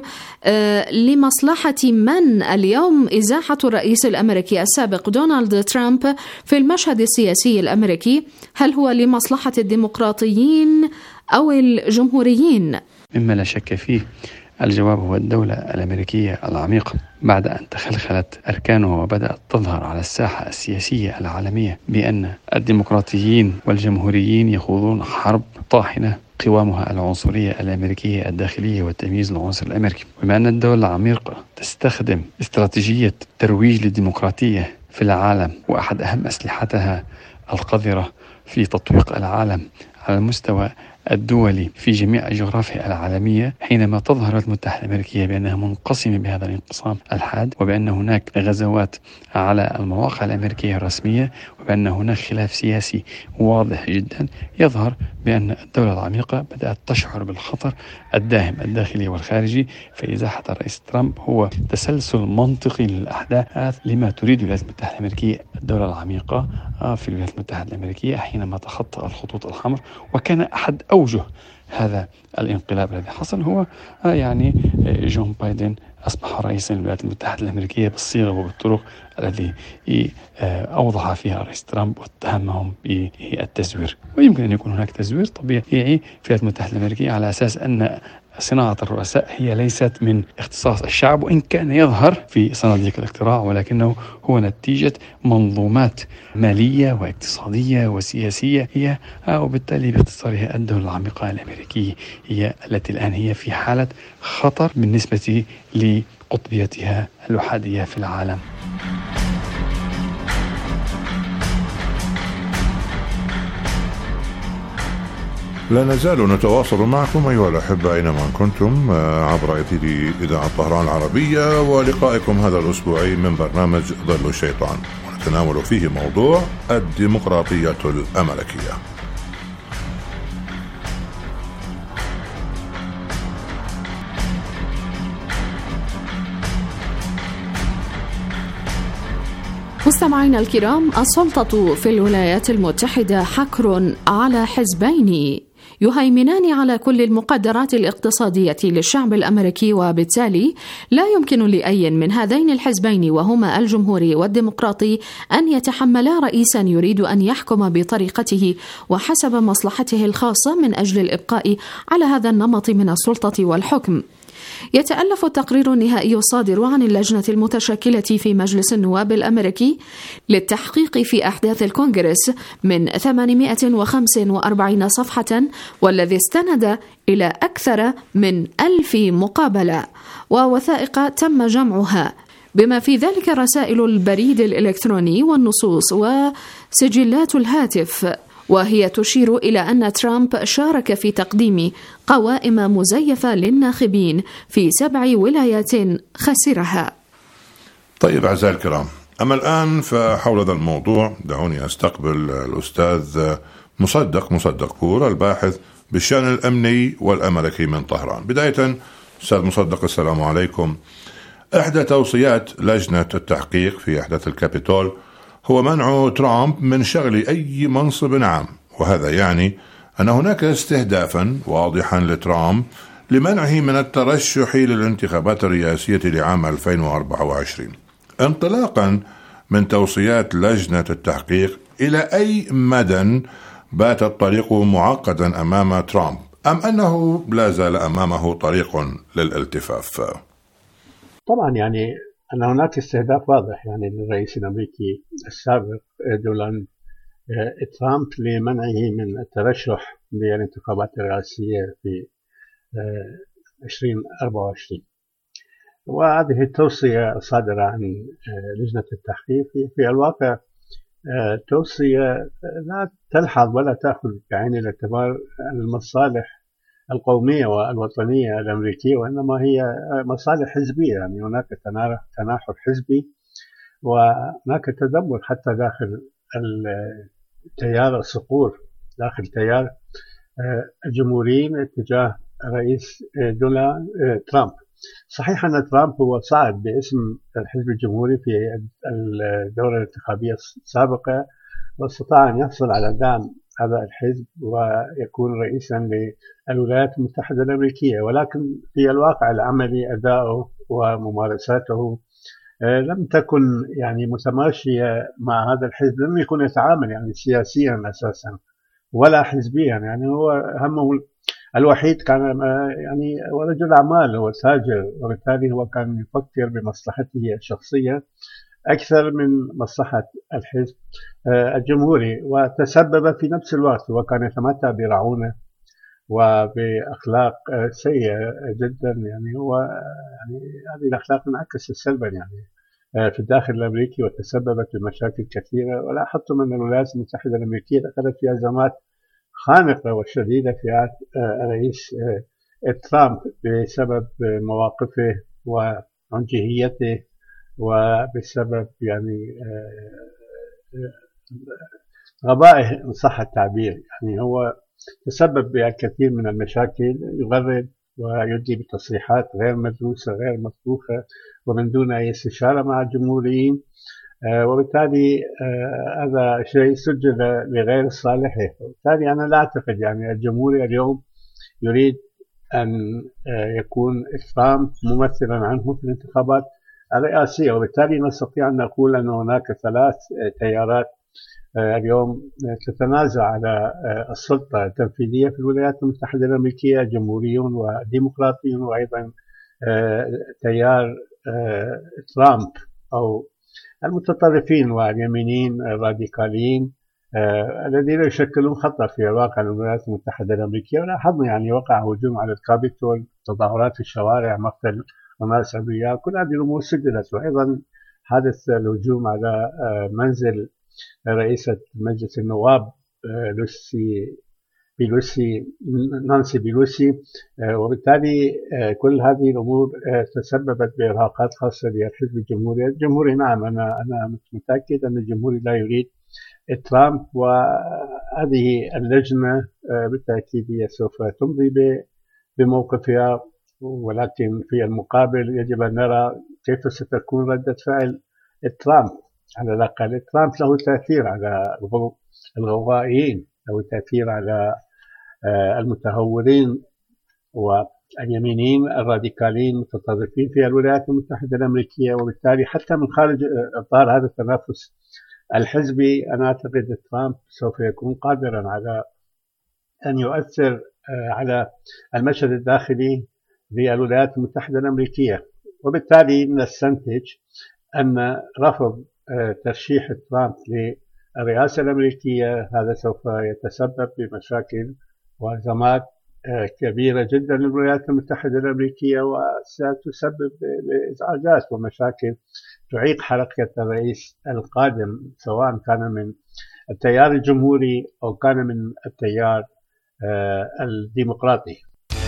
لمصلحة من اليوم إزاحة الرئيس الأمريكي السابق دونالد ترامب في المشهد السياسي الأمريكي؟ هل هو لمصلحة الديمقراطيين أو الجمهوريين؟ مما لا شك فيه الجواب هو الدولة الأمريكية العميقة بعد أن تخلخلت أركانها وبدأت تظهر على الساحة السياسية العالمية بأن الديمقراطيين والجمهوريين يخوضون حرب طاحنة قوامها العنصرية الأمريكية الداخلية والتمييز العنصري الأمريكي. بما أن الدولة العميقة تستخدم استراتيجية ترويج للديمقراطية في العالم، وأحد أهم أسلحتها القذرة في تطويق العالم على المستوى الدولي في جميع الجغرافيا العالمية، حينما تظهر الولايات المتحدة الأمريكية بأنها منقسمة بهذا الانقسام الحاد، وبأن هناك غزوات على المواقع الأمريكية الرسمية، وبأن هناك خلاف سياسي واضح جدا، يظهر بأن الدولة العميقة بدأت تشعر بالخطر الداهم الداخلي والخارجي. فإزاحة الرئيس ترامب هو تسلسل منطقي للأحداث لما تريد الولايات المتحدة الأمريكية الدولة العميقة في الولايات المتحدة الأمريكية حينما تخطى الخطوط الحمر. وكان أحد أوجه هذا الانقلاب الذي حصل هو يعني جون بايدن أصبح رئيسا للولايات المتحدة الأمريكية بالصيغة وبالطرق الذي أوضح فيها الرئيس ترامب واتهمهم بالتزوير. ويمكن أن يكون هناك تزوير طبيعي في الولايات المتحدة الأمريكية على أساس أن صناعة الرؤساء هي ليست من اختصاص الشعب، وإن كان يظهر في صناديق الاقتراع، ولكنه هو نتيجة منظومات مالية واقتصادية وسياسية هي، وبالتالي باختصارها الدولة العميقة الأمريكية هي التي الآن هي في حالة خطر بالنسبة لقطبيتها الأحادية في العالم. لا نزال نتواصل معكم أيها الأحبة أينما كنتم عبر أثير إذاعة طهران العربية، ولقائكم هذا الأسبوعي من برنامج ظل الشيطان، ونتناول فيه موضوع الديمقراطية الأمريكية. مستمعينا الكرام، السلطة في الولايات المتحدة حكر على حزبين يهيمنان على كل المقدرات الاقتصادية للشعب الأمريكي، وبالتالي لا يمكن لأي من هذين الحزبين وهما الجمهوري والديمقراطي أن يتحملا رئيسا يريد أن يحكم بطريقته وحسب مصلحته الخاصة من أجل الإبقاء على هذا النمط من السلطة والحكم. يتألف التقرير النهائي الصادر عن اللجنة المتشكلة في مجلس النواب الأمريكي للتحقيق في أحداث الكونغرس من ثمانمائة وخمسة وأربعين صفحة، والذي استند إلى أكثر من ألف مقابلة ووثائق تم جمعها، بما في ذلك رسائل البريد الإلكتروني والنصوص وسجلات الهاتف وهي تشير إلى أن ترامب شارك في تقديم قوائم مزيفة للناخبين في سبع ولايات خسرها. طيب أعزائي الكرام، أما الآن فحول هذا الموضوع دعوني أستقبل الأستاذ مصدق مصدق بور، الباحث بالشأن الأمني والأمريكي من طهران. بداية أستاذ مصدق، السلام عليكم. إحدى توصيات لجنة التحقيق في أحداث الكابيتول هو منع ترامب من شغل أي منصب عام، وهذا يعني أن هناك استهدافا واضحا لترامب لمنعه من الترشح للانتخابات الرئاسية لعام ألفين وأربعة وعشرين. انطلاقا من توصيات لجنة التحقيق، إلى أي مدى بات الطريق معقدا أمام ترامب، أم أنه لا زال أمامه طريق للالتفاف؟ طبعا يعني أن هناك استهداف واضح يعني للرئيس الأمريكي السابق دونالد ترامب لمنعه من الترشح للانتخابات الرئاسية في ألفين وأربعة وعشرين. وهذه التوصية صادرة عن لجنة التحقيق في الواقع توصية لا تلحظ ولا تأخذ بعين الاعتبار المصالح القومية والوطنية الأمريكية، وإنما هي مصالح حزبية. يعني هناك تناحر حزبي، وهناك تدمر حتى داخل التيار الصقور، داخل تيار الجمهوريين اتجاه الرئيس دونالد ترامب. صحيح أن ترامب هو صعد باسم الحزب الجمهوري في الدورة الانتخابية السابقة، واستطاع أن يحصل على دعم هذا الحزب ويكون رئيسا للولايات المتحدة الأمريكية، ولكن في الواقع العملي أداؤه وممارساته لم تكن يعني متماشية مع هذا الحزب. لم يكن يتعامل يعني سياسيا أساسا ولا حزبيا. يعني هو همه الوحيد كان يعني رجل أعمال، هو تاجر، وبالتالي هو كان يفكر بمصلحته الشخصية أكثر من مصلحة الحزب الجمهوري. وتسبب في نفس الوقت وكان يتمتع برعونة وبأخلاق سيئة جدا. يعني هو يعني هذه الأخلاق انعكست سلبا يعني في الداخل الأمريكي، وتسببت بمشاكل كثيرة. ولاحظت أن الولايات المتحدة الأمريكية دخلت في أزمات خانقة وشديدة في عهد الرئيس ترامب بسبب مواقفه وعنجهيته، وبسبب يعني غبائه إن صح التعبير. يعني هو تسبب بالكثير من المشاكل، يغرد ويدلي بتصريحات غير مدروسة غير مطبوخة ومن دون أي استشارة مع الجمهوريين، وبالتالي هذا شيء سجل لغير صالحه. وبالتالي أنا لا أعتقد يعني الجمهوري اليوم يريد أن يكون ترامب ممثلا عنه في الانتخابات الرئاسية، وبالتالي نستطيع أن نقول أن هناك ثلاث تيارات اليوم تتنازع على السلطة التنفيذية في الولايات المتحدة الأمريكية، جمهوريون وديمقراطيون، وأيضا تيار ترامب أو المتطرفين واليمينيين الراديكاليين الذين يشكلون خطر في الواقع الولايات المتحدة الأمريكية. ولاحظنا يعني وقع هجوم على الكابيتول، تظاهرات في الشوارع، مقتل أناس أبرياء، كل هذه الأمور سجلت. وأيضا حدث الهجوم على منزل رئيسة مجلس النواب لوسي بيلوسي نانسي بيلوسي، وبالتالي كل هذه الأمور تسببت بإرهاقات خاصة بالحزب الجمهوري. الجمهوري نعم، أنا أنا متأكد أن الجمهوري لا يريد ترامب، وهذه اللجنة بالتأكيد هي سوف تمضي بموقفها، ولكن في المقابل يجب أن نرى كيف ستكون ردة فعل ترامب. على الأقل ترامب له تأثير على الغوائيين، له تأثير على المتهورين واليمينيين الراديكاليين المتطرفين في الولايات المتحدة الأمريكية. وبالتالي حتى من خارج إطار هذا التنافس الحزبي أنا أعتقد ترامب سوف يكون قادرا على أن يؤثر على المشهد الداخلي للولايات المتحدة الأمريكية. وبالتالي نستنتج أن رفض ترشيح ترامب للرئاسة الأمريكية هذا سوف يتسبب بمشاكل وأزمات كبيرة جدا للولايات المتحدة الأمريكية، وستسبب إزعاجات ومشاكل تعيق حركة الرئيس القادم، سواء كان من التيار الجمهوري أو كان من التيار الديمقراطي.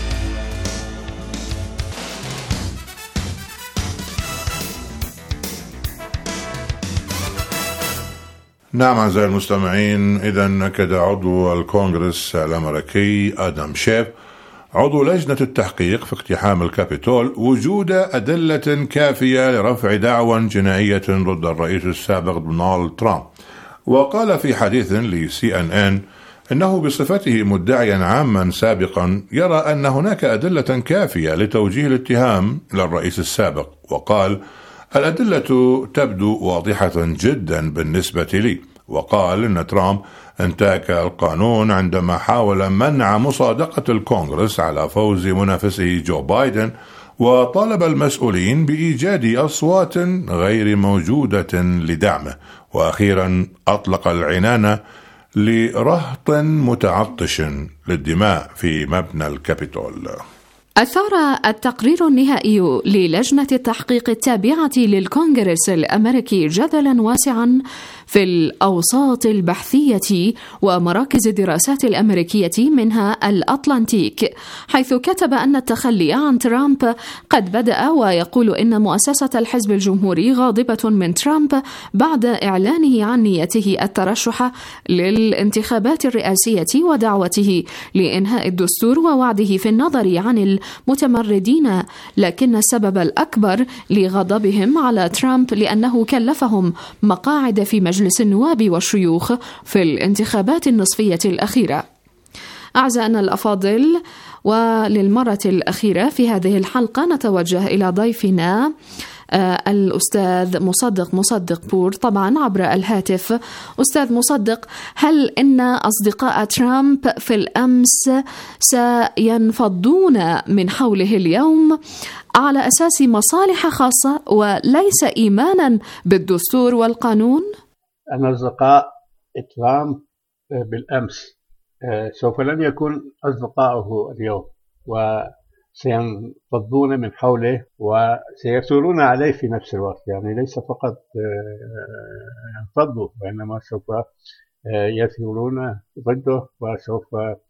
نعم أعزائي المستمعين، إذن أكد عضو الكونغرس الأمريكي آدم شيف عضو لجنة التحقيق في اقتحام الكابيتول وجود أدلة كافية لرفع دعوى جنائية ضد الرئيس السابق دونالد ترامب. وقال في حديث لسي إن إن إنه بصفته مدعيا عاما سابقا يرى أن هناك أدلة كافية لتوجيه الاتهام للرئيس السابق، وقال الأدلة تبدو واضحة جدا بالنسبة لي. وقال إن ترامب انتهك القانون عندما حاول منع مصادقة الكونغرس على فوز منافسه جو بايدن، وطالب المسؤولين بإيجاد أصوات غير موجودة لدعمه. وأخيرا أطلق العنان لرهط متعطش للدماء في مبنى الكابيتول. أثار التقرير النهائي للجنة التحقيق التابعة للكونغرس الأمريكي جدلا واسعا في الأوساط البحثية ومراكز الدراسات الأمريكية منها الأطلنطيك، حيث كتب أن التخلي عن ترامب قد بدأ، ويقول إن مؤسسة الحزب الجمهوري غاضبة من ترامب بعد إعلانه عن نيته الترشح للانتخابات الرئاسية ودعوته لإنهاء الدستور ووعده في النظر عن المتمردين، لكن السبب الأكبر لغضبهم على ترامب لأنه كلفهم مقاعد في مجلس النواب والشيوخ في الانتخابات النصفية الأخيرة. أعزائنا الأفاضل، وللمرة الأخيرة في هذه الحلقة نتوجه إلى ضيفنا آه الأستاذ مصدق مصدق بور، طبعا عبر الهاتف. أستاذ مصدق، هل إن أصدقاء ترامب في الأمس سينفضون من حوله اليوم على أساس مصالح خاصة وليس إيمانا بالدستور والقانون؟ أن أصدقاء ترامب بالأمس سوف لن يكون أصدقائه اليوم، وسينفضون من حوله وسيثورون عليه في نفس الوقت. يعني ليس فقط ينفضوا، وإنما سوف يثورون ضده وسوف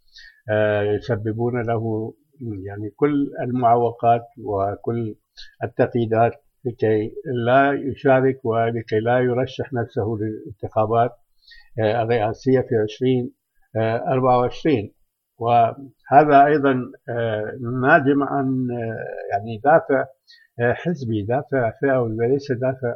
يسببون له يعني كل المعوقات وكل التقييدات لكي لا يشارك ولكي لا يرشح نفسه للانتخابات الرئاسية في عشرين أربعة وعشرين. وهذا أيضا ناجم عن يعني دافع حزبي، دافع فئوي، وليس دافع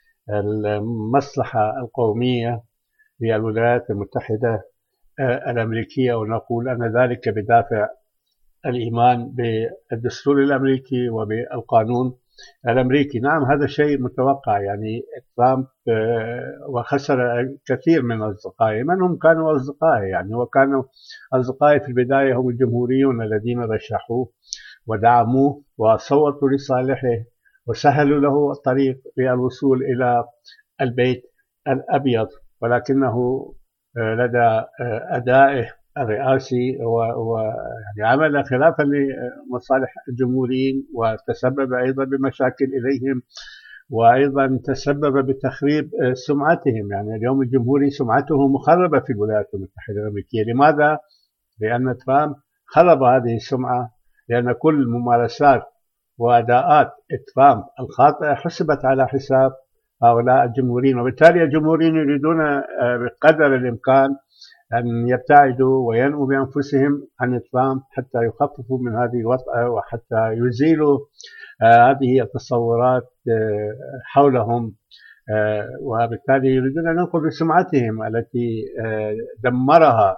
المصلحة القومية للولايات المتحدة الأمريكية، ونقول أن ذلك بدافع الإيمان بالدستور الأمريكي وبالقانون الأمريكي. نعم، هذا شيء متوقع. يعني ترامب وخسر كثير من أصدقائه، من هم كانوا أصدقائه يعني وكانوا أصدقائه في البداية هم الجمهوريون الذين رشحوه ودعموه وصوتوا لصالحه وسهلوا له الطريق للوصول إلى البيت الأبيض، ولكنه لدى أدائه الرئاسي ويعني عمل خلافا لمصالح الجمهوريين، وتسبب أيضا بمشاكل إليهم، وأيضا تسبب بتخريب سمعتهم. يعني اليوم الجمهوري سمعته مخربة في الولايات المتحدة الأمريكية. لماذا؟ لأن ترامب خرب هذه السمعة، لأن كل ممارسات وأداءات ترامب الخاطئة حسبت على حساب هؤلاء الجمهوريين، وبالتالي الجمهوريين يريدون بقدر الإمكان أن يبتعدوا وينؤوا بأنفسهم عن ترامب حتى يخففوا من هذه الوطأة وحتى يزيلوا هذه التصورات حولهم، وبالتالي يريدون أن ينقذوا سمعتهم التي دمرها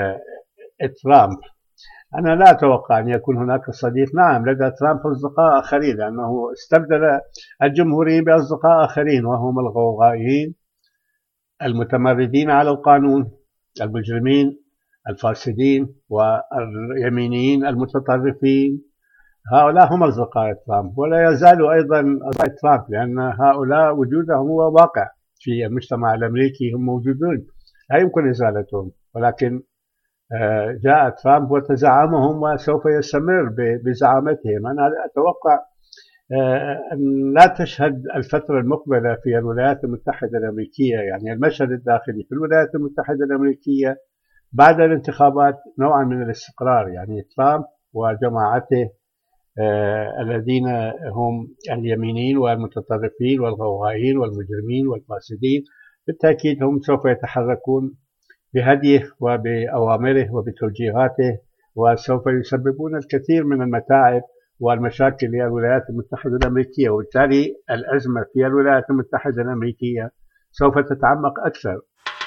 ترامب. أنا لا أتوقع أن يكون هناك صديق. نعم، لدى ترامب أصدقاء آخرين، لأنه استبدل الجمهوريين بأصدقاء آخرين، وهم الغوغائيين المتمردين على القانون، المجرمين الفاسدين واليمينيين المتطرفين. هؤلاء هم أصدقاء ترامب، ولا يزالوا أيضا أصدقاء ترامب، لأن هؤلاء وجودهم هو واقع في المجتمع الأمريكي، هم موجودون لا يمكن إزالتهم، ولكن جاء ترامب وتزعمهم وسوف يستمر بزعامتهم. أنا أتوقع لا تشهد الفترة المقبلة في الولايات المتحدة الأمريكية، يعني المشهد الداخلي في الولايات المتحدة الأمريكية بعد الانتخابات نوعا من الاستقرار. يعني ترامب وجماعته الذين هم اليمينيين والمتطرفين والغوغائيين والمجرمين والفاسدين بالتأكيد هم سوف يتحركون بهديه وبأوامره وبتوجيهاته، وسوف يسببون الكثير من المتاعب والمشاكل للولايات المتحدة الأمريكية، وبالتالي الأزمة في الولايات المتحدة الأمريكية سوف تتعمق أكثر.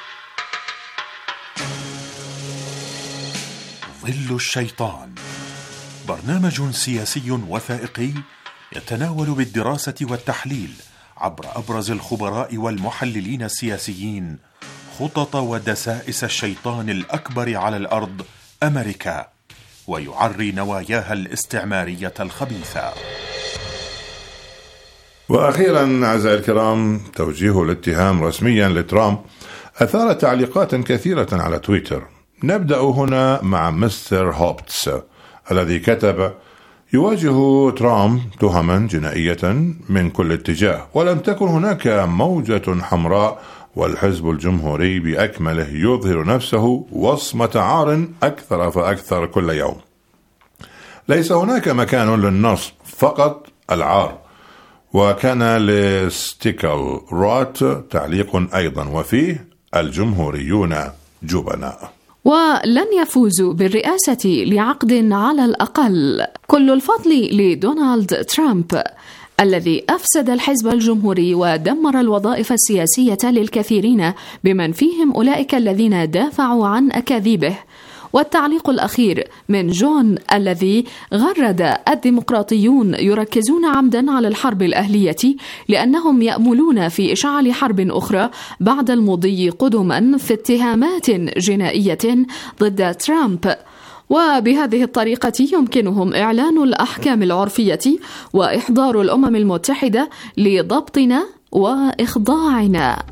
ظل الشيطان، برنامج سياسي وثائقي يتناول بالدراسة والتحليل عبر أبرز الخبراء والمحللين السياسيين خطط ودسائس الشيطان الأكبر على الأرض أمريكا، ويعري نواياها الاستعمارية الخبيثة. وأخيرا أعزائي الكرام، توجيه الاتهام رسميا لترامب أثار تعليقات كثيرة على تويتر. نبدأ هنا مع مستر هوبتس الذي كتب: يواجه ترامب تهما جنائية من كل اتجاه، ولم تكن هناك موجة حمراء، والحزب الجمهوري بأكمله يظهر نفسه وصمة عار أكثر فأكثر كل يوم. ليس هناك مكان للنصب، فقط العار. وكان لستيكل روت تعليق أيضا وفيه: الجمهوريون جبناء. ولن يفوزوا بالرئاسة لعقد على الأقل. كل الفضل لدونالد ترامب الذي أفسد الحزب الجمهوري ودمر الوظائف السياسية للكثيرين بمن فيهم أولئك الذين دافعوا عن أكاذيبه. والتعليق الأخير من جون الذي غرد: الديمقراطيون يركزون عمدا على الحرب الأهلية لأنهم يأملون في إشعال حرب أخرى بعد المضي قدما في اتهامات جنائية ضد ترامب. وبهذه الطريقة يمكنهم إعلان الأحكام العرفية وإحضار الأمم المتحدة لضبطنا وإخضاعنا.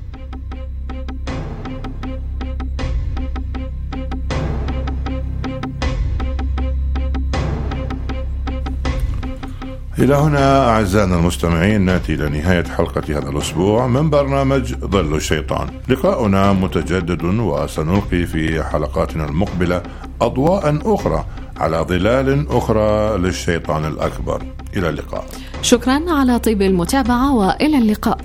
إلى هنا أعزائنا المستمعين نأتي إلى نهاية حلقة هذا الأسبوع من برنامج ظل الشيطان. لقاؤنا متجدد، وسنلقي في حلقاتنا المقبلة أضواء أخرى على ظلال أخرى للشيطان الأكبر. إلى اللقاء. شكرا على طيب المتابعة، وإلى اللقاء.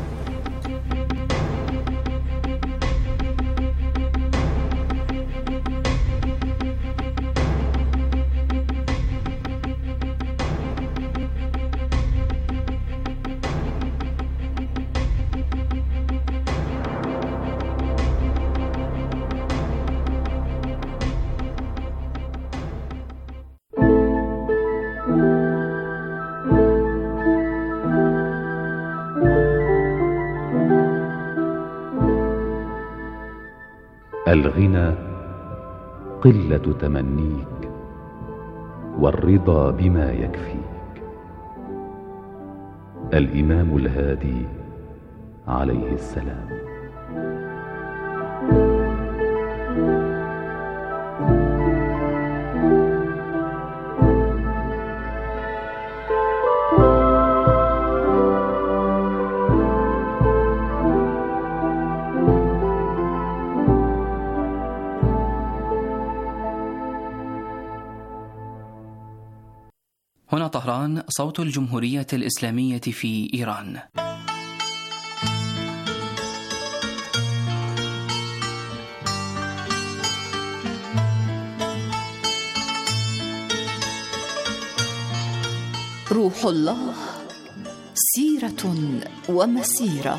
الغنى قلة تمنيك، والرضا بما يكفيك. الإمام الهادي عليه السلام. هنا طهران، صوت الجمهورية الإسلامية في إيران. روح الله، سيرة ومسيرة.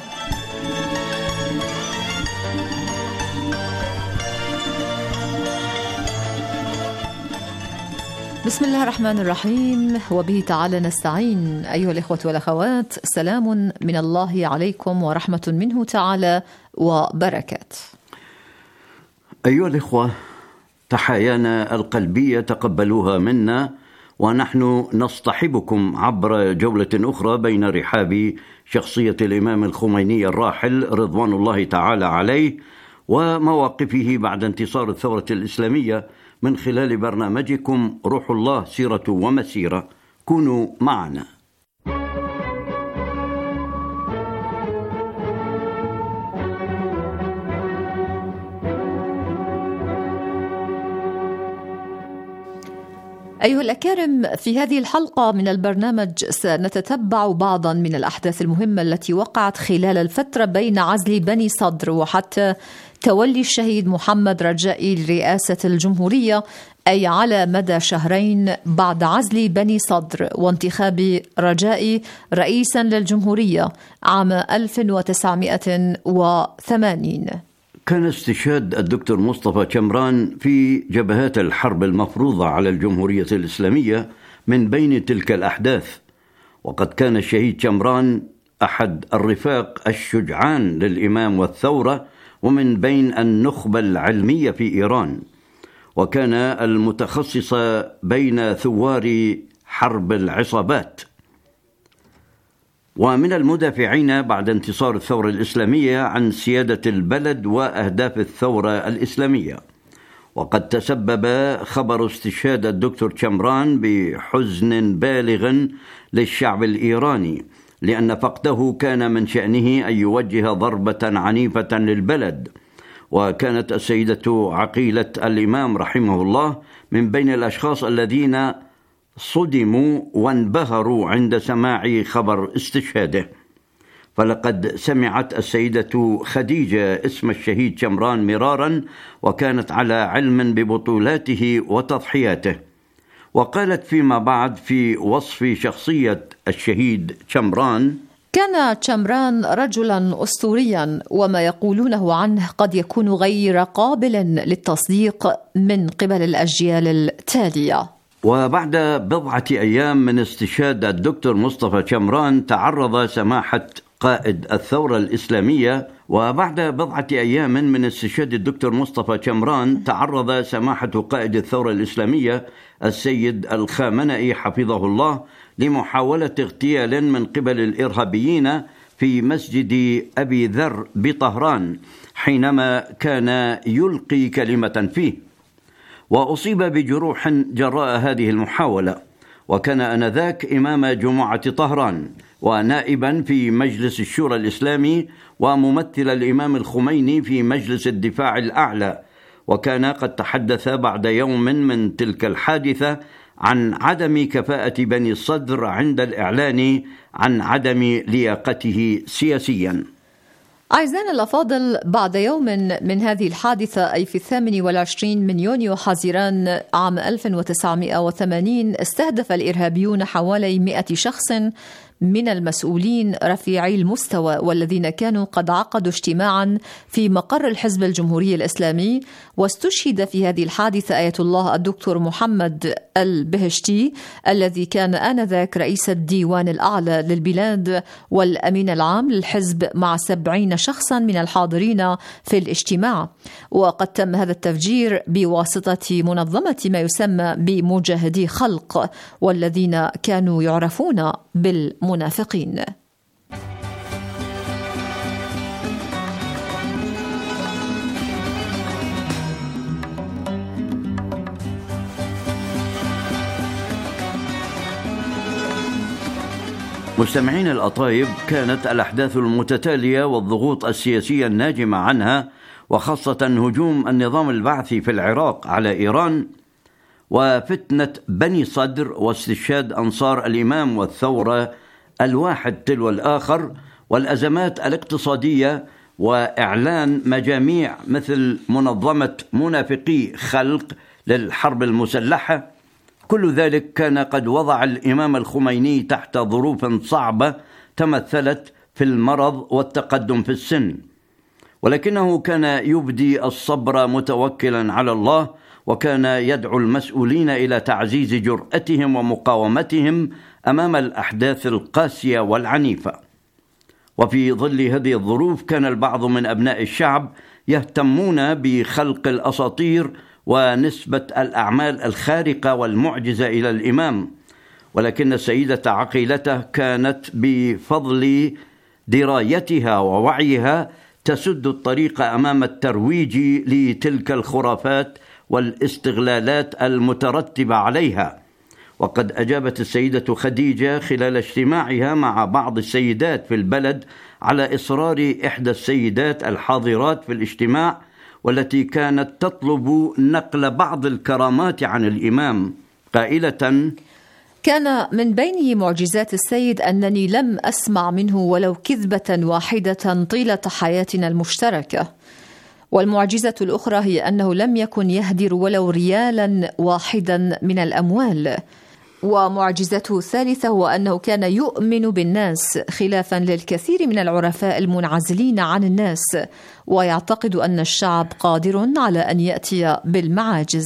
بسم الله الرحمن الرحيم، وبه تعالى نستعين. أيها الإخوة والأخوات، سلام من الله عليكم ورحمة منه تعالى وبركاته. أيها الإخوة، تحايانا القلبية تقبلوها منا، ونحن نصطحبكم عبر جولة أخرى بين رحاب شخصية الإمام الخميني الراحل رضوان الله تعالى عليه ومواقفه بعد انتصار الثورة الإسلامية، من خلال برنامجكم روح الله، سيرة ومسيرة. كونوا معنا. أيها الأكارم، في هذه الحلقة من البرنامج سنتتبع بعضا من الأحداث المهمة التي وقعت خلال الفترة بين عزل بني صدر وحتى تولي الشهيد محمد رجائي لرئاسة الجمهورية، أي على مدى شهرين بعد عزل بني صدر وانتخاب رجائي رئيسا للجمهورية عام ألف وتسعمائة وثمانين. كان استشهاد الدكتور مصطفى شمران في جبهات الحرب المفروضة على الجمهورية الإسلامية من بين تلك الأحداث، وقد كان الشهيد شمران أحد الرفاق الشجعان للإمام والثورة ومن بين النخبة العلمية في إيران، وكان المتخصص بين ثوار حرب العصابات، ومن المدافعين بعد انتصار الثورة الإسلامية عن سيادة البلد وأهداف الثورة الإسلامية. وقد تسبب خبر استشهاد الدكتور شمران بحزن بالغ للشعب الإيراني، لأن فقده كان من شأنه أن يوجه ضربة عنيفة للبلد. وكانت السيدة عقيلة الإمام رحمه الله من بين الأشخاص الذين صدموا وانبهروا عند سماع خبر استشهاده، فلقد سمعت السيدة خديجة اسم الشهيد شمران مرارا، وكانت على علم ببطولاته وتضحياته. وقالت فيما بعد في وصف شخصية الشهيد شمران: كان شمران رجلا أسطوريا، وما يقولونه عنه قد يكون غير قابل للتصديق من قبل الأجيال التالية. وبعد بضعة أيام من استشهاد الدكتور مصطفى شمران تعرض سماحة قائد الثورة الإسلامية وبعد بضعة أيام من استشهاد الدكتور مصطفى شمران تعرض سماحة قائد الثورة الإسلامية السيد الخامنئي حفظه الله لمحاولة اغتيال من قبل الإرهابيين في مسجد أبي ذر بطهران حينما كان يلقي كلمة فيه، وأصيب بجروح جراء هذه المحاولة. وكان آنذاك إمام جمعة طهران ونائبا في مجلس الشورى الإسلامي وممثل الإمام الخميني في مجلس الدفاع الأعلى، وكان قد تحدث بعد يوم من تلك الحادثة عن عدم كفاءة بني الصدر عند الإعلان عن عدم لياقته سياسيا. أعزائنا الأفاضل، بعد يوم من هذه الحادثة، أي في الثامن والعشرين من يونيو حزيران عام ألف وتسعمائة وثمانين، استهدف الإرهابيون حوالي مئة شخص من المسؤولين رفيعي المستوى والذين كانوا قد عقدوا اجتماعا في مقر الحزب الجمهوري الإسلامي. واستشهد في هذه الحادثة آية الله الدكتور محمد البهشتي الذي كان آنذاك رئيس الديوان الأعلى للبلاد والأمين العام للحزب مع سبعين شخصا من الحاضرين في الاجتماع. وقد تم هذا التفجير بواسطة منظمة ما يسمى بمجاهدي خلق، والذين كانوا يعرفون بالمنافقين. مستمعين الأطايب، كانت الأحداث المتتالية والضغوط السياسية الناجمة عنها، وخاصة هجوم النظام البعثي في العراق على إيران، وفتنة بني صدر، واستشهاد أنصار الإمام والثورة الواحد تلو الآخر، والأزمات الاقتصادية، وإعلان مجاميع مثل منظمة منافقي خلق للحرب المسلحة، كل ذلك كان قد وضع الإمام الخميني تحت ظروف صعبة تمثلت في المرض والتقدم في السن، ولكنه كان يبدي الصبر متوكلا على الله، وكان يدعو المسؤولين إلى تعزيز جرأتهم ومقاومتهم أمام الأحداث القاسية والعنيفة. وفي ظل هذه الظروف كان البعض من أبناء الشعب يهتمون بخلق الأساطير ونسبة الأعمال الخارقة والمعجزة إلى الإمام، ولكن السيدة عقيلته كانت بفضل درايتها ووعيها تسد الطريق أمام الترويج لتلك الخرافات والاستغلالات المترتبة عليها. وقد أجابت السيدة خديجة خلال اجتماعها مع بعض السيدات في البلد على إصرار إحدى السيدات الحاضرات في الاجتماع، والتي كانت تطلب نقل بعض الكرامات عن الإمام، قائلة: كان من بين معجزات السيد أنني لم أسمع منه ولو كذبة واحدة طيلة حياتنا المشتركة. والمعجزة الأخرى هي أنه لم يكن يهدر ولو ريالا واحدا من الأموال. ومعجزته الثالثة هو أنه كان يؤمن بالناس خلافا للكثير من العرفاء المنعزلين عن الناس، ويعتقد أن الشعب قادر على أن يأتي بالمعاجز.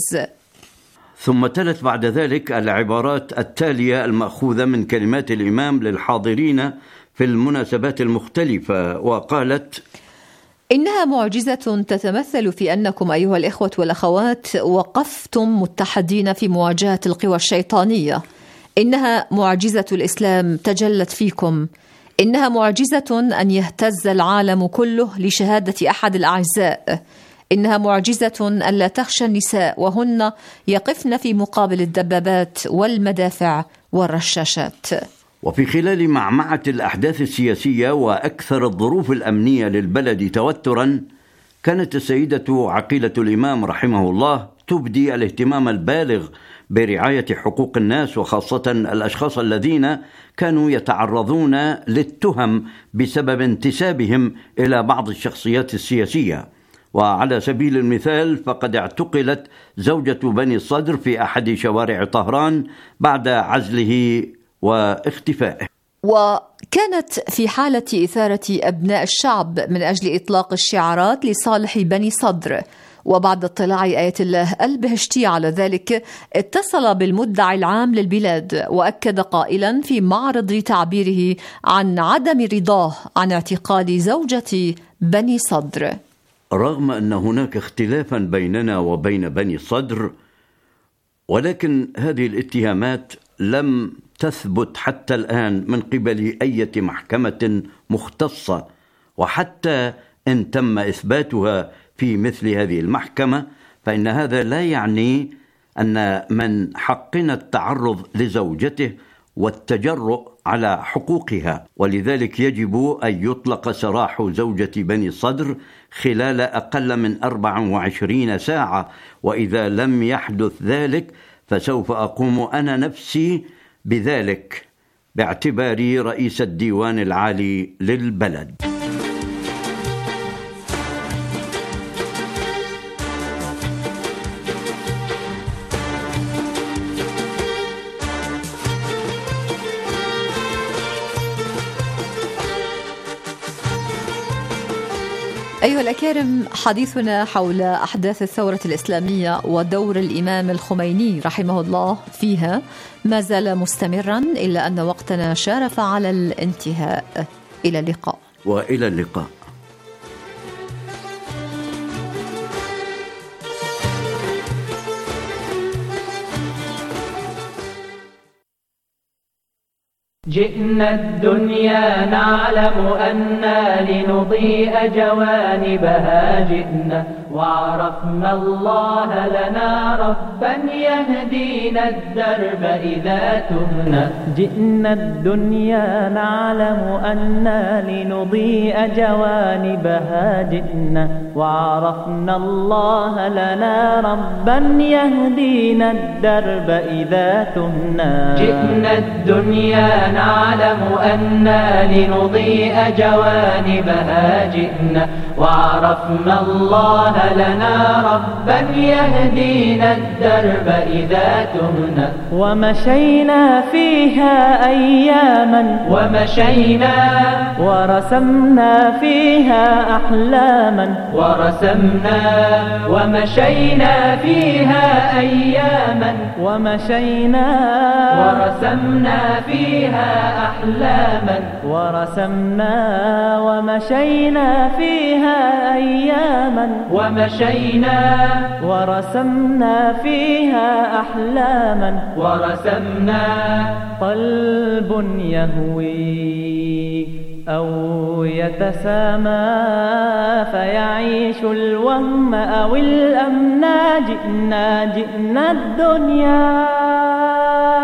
ثم تلت بعد ذلك العبارات التالية المأخوذة من كلمات الإمام للحاضرين في المناسبات المختلفة، وقالت: إنها معجزة تتمثل في أنكم أيها الإخوة والأخوات وقفتم متحدين في مواجهة القوى الشيطانية. إنها معجزة الإسلام تجلت فيكم. إنها معجزة أن يهتز العالم كله لشهادة أحد الأعزاء. إنها معجزة أن لا تخشى النساء وهن يقفن في مقابل الدبابات والمدافع والرشاشات. وفي خلال معمعة الأحداث السياسية وأكثر الظروف الأمنية للبلد توترا، كانت السيدة عقيلة الإمام رحمه الله تبدي الاهتمام البالغ برعاية حقوق الناس، وخاصة الأشخاص الذين كانوا يتعرضون للتهم بسبب انتسابهم إلى بعض الشخصيات السياسية. وعلى سبيل المثال فقد اعتقلت زوجة بني الصدر في أحد شوارع طهران بعد عزله واختفائه. وكانت في حالة إثارة أبناء الشعب من أجل إطلاق الشعارات لصالح بني صدر، وبعد اطلاع آية الله البهشتي على ذلك اتصل بالمدعي العام للبلاد وأكد قائلا في معرض تعبيره عن عدم رضاه عن اعتقال زوجة بني صدر: رغم أن هناك اختلافا بيننا وبين بني الصدر، ولكن هذه الاتهامات لم تثبت حتى الآن من قبل أي محكمة مختصة، وحتى إن تم إثباتها في مثل هذه المحكمة فإن هذا لا يعني أن من حقنا التعرض لزوجته والتجرؤ على حقوقها، ولذلك يجب أن يطلق سراح زوجة بني الصدر خلال أقل من أربع وعشرين ساعة، وإذا لم يحدث ذلك فسوف أقوم أنا نفسي بذلك باعتباري رئيس الديوان العالي للبلد. أيها الأكارم، حديثنا حول أحداث الثورة الإسلامية ودور الإمام الخميني رحمه الله فيها ما زال مستمرا، إلا أن وقتنا شارف على الانتهاء. إلى اللقاء. وإلى اللقاء. جئنا الدنيا نعلم أننا لنضيء جوانبها، جئنا وعرفنا الله لنا ربا يهدينا الدرب إذا تهنا. جئنا الدنيا نعلم أننا لنضيء جوانبها، جئنا وعرفنا الله لنا ربا يهدينا الدرب إذا تهنا. جئنا الدنيا نعلم أننا لنضيء جوانبها، جئنا وعرفنا الله لنا ربا يهدينا الدرب إذا تهنا. ومشينا فيها أياما ومشينا ورسمنا فيها أحلاما ورسمنا ومشينا فيها أياما ومشينا ورسمنا فيها أحلاما ورسمنا ومشينا فيها أياما ومشينا ورسمنا فيها أحلاما ورسمنا. قلب يهوي أو يتسامى فيعيش الوهم أو الأمنا. جئنا جئنا الدنيا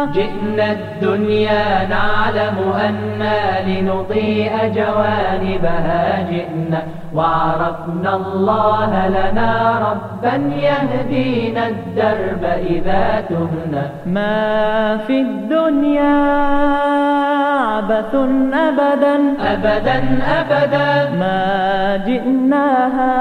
جئنا الدنيا نعلم أنا لنضيء جوانبها جئنا وعرفنا الله لنا ربا يهدينا الدرب إذا تهنا. ما في الدنيا عبث أبدا أبدا أبدا ما جئناها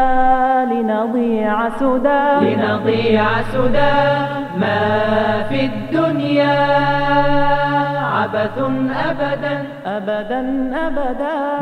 لنضيع سدى لنضيع سدى. ما في الدنيا عبث أبدا أبدا أبدا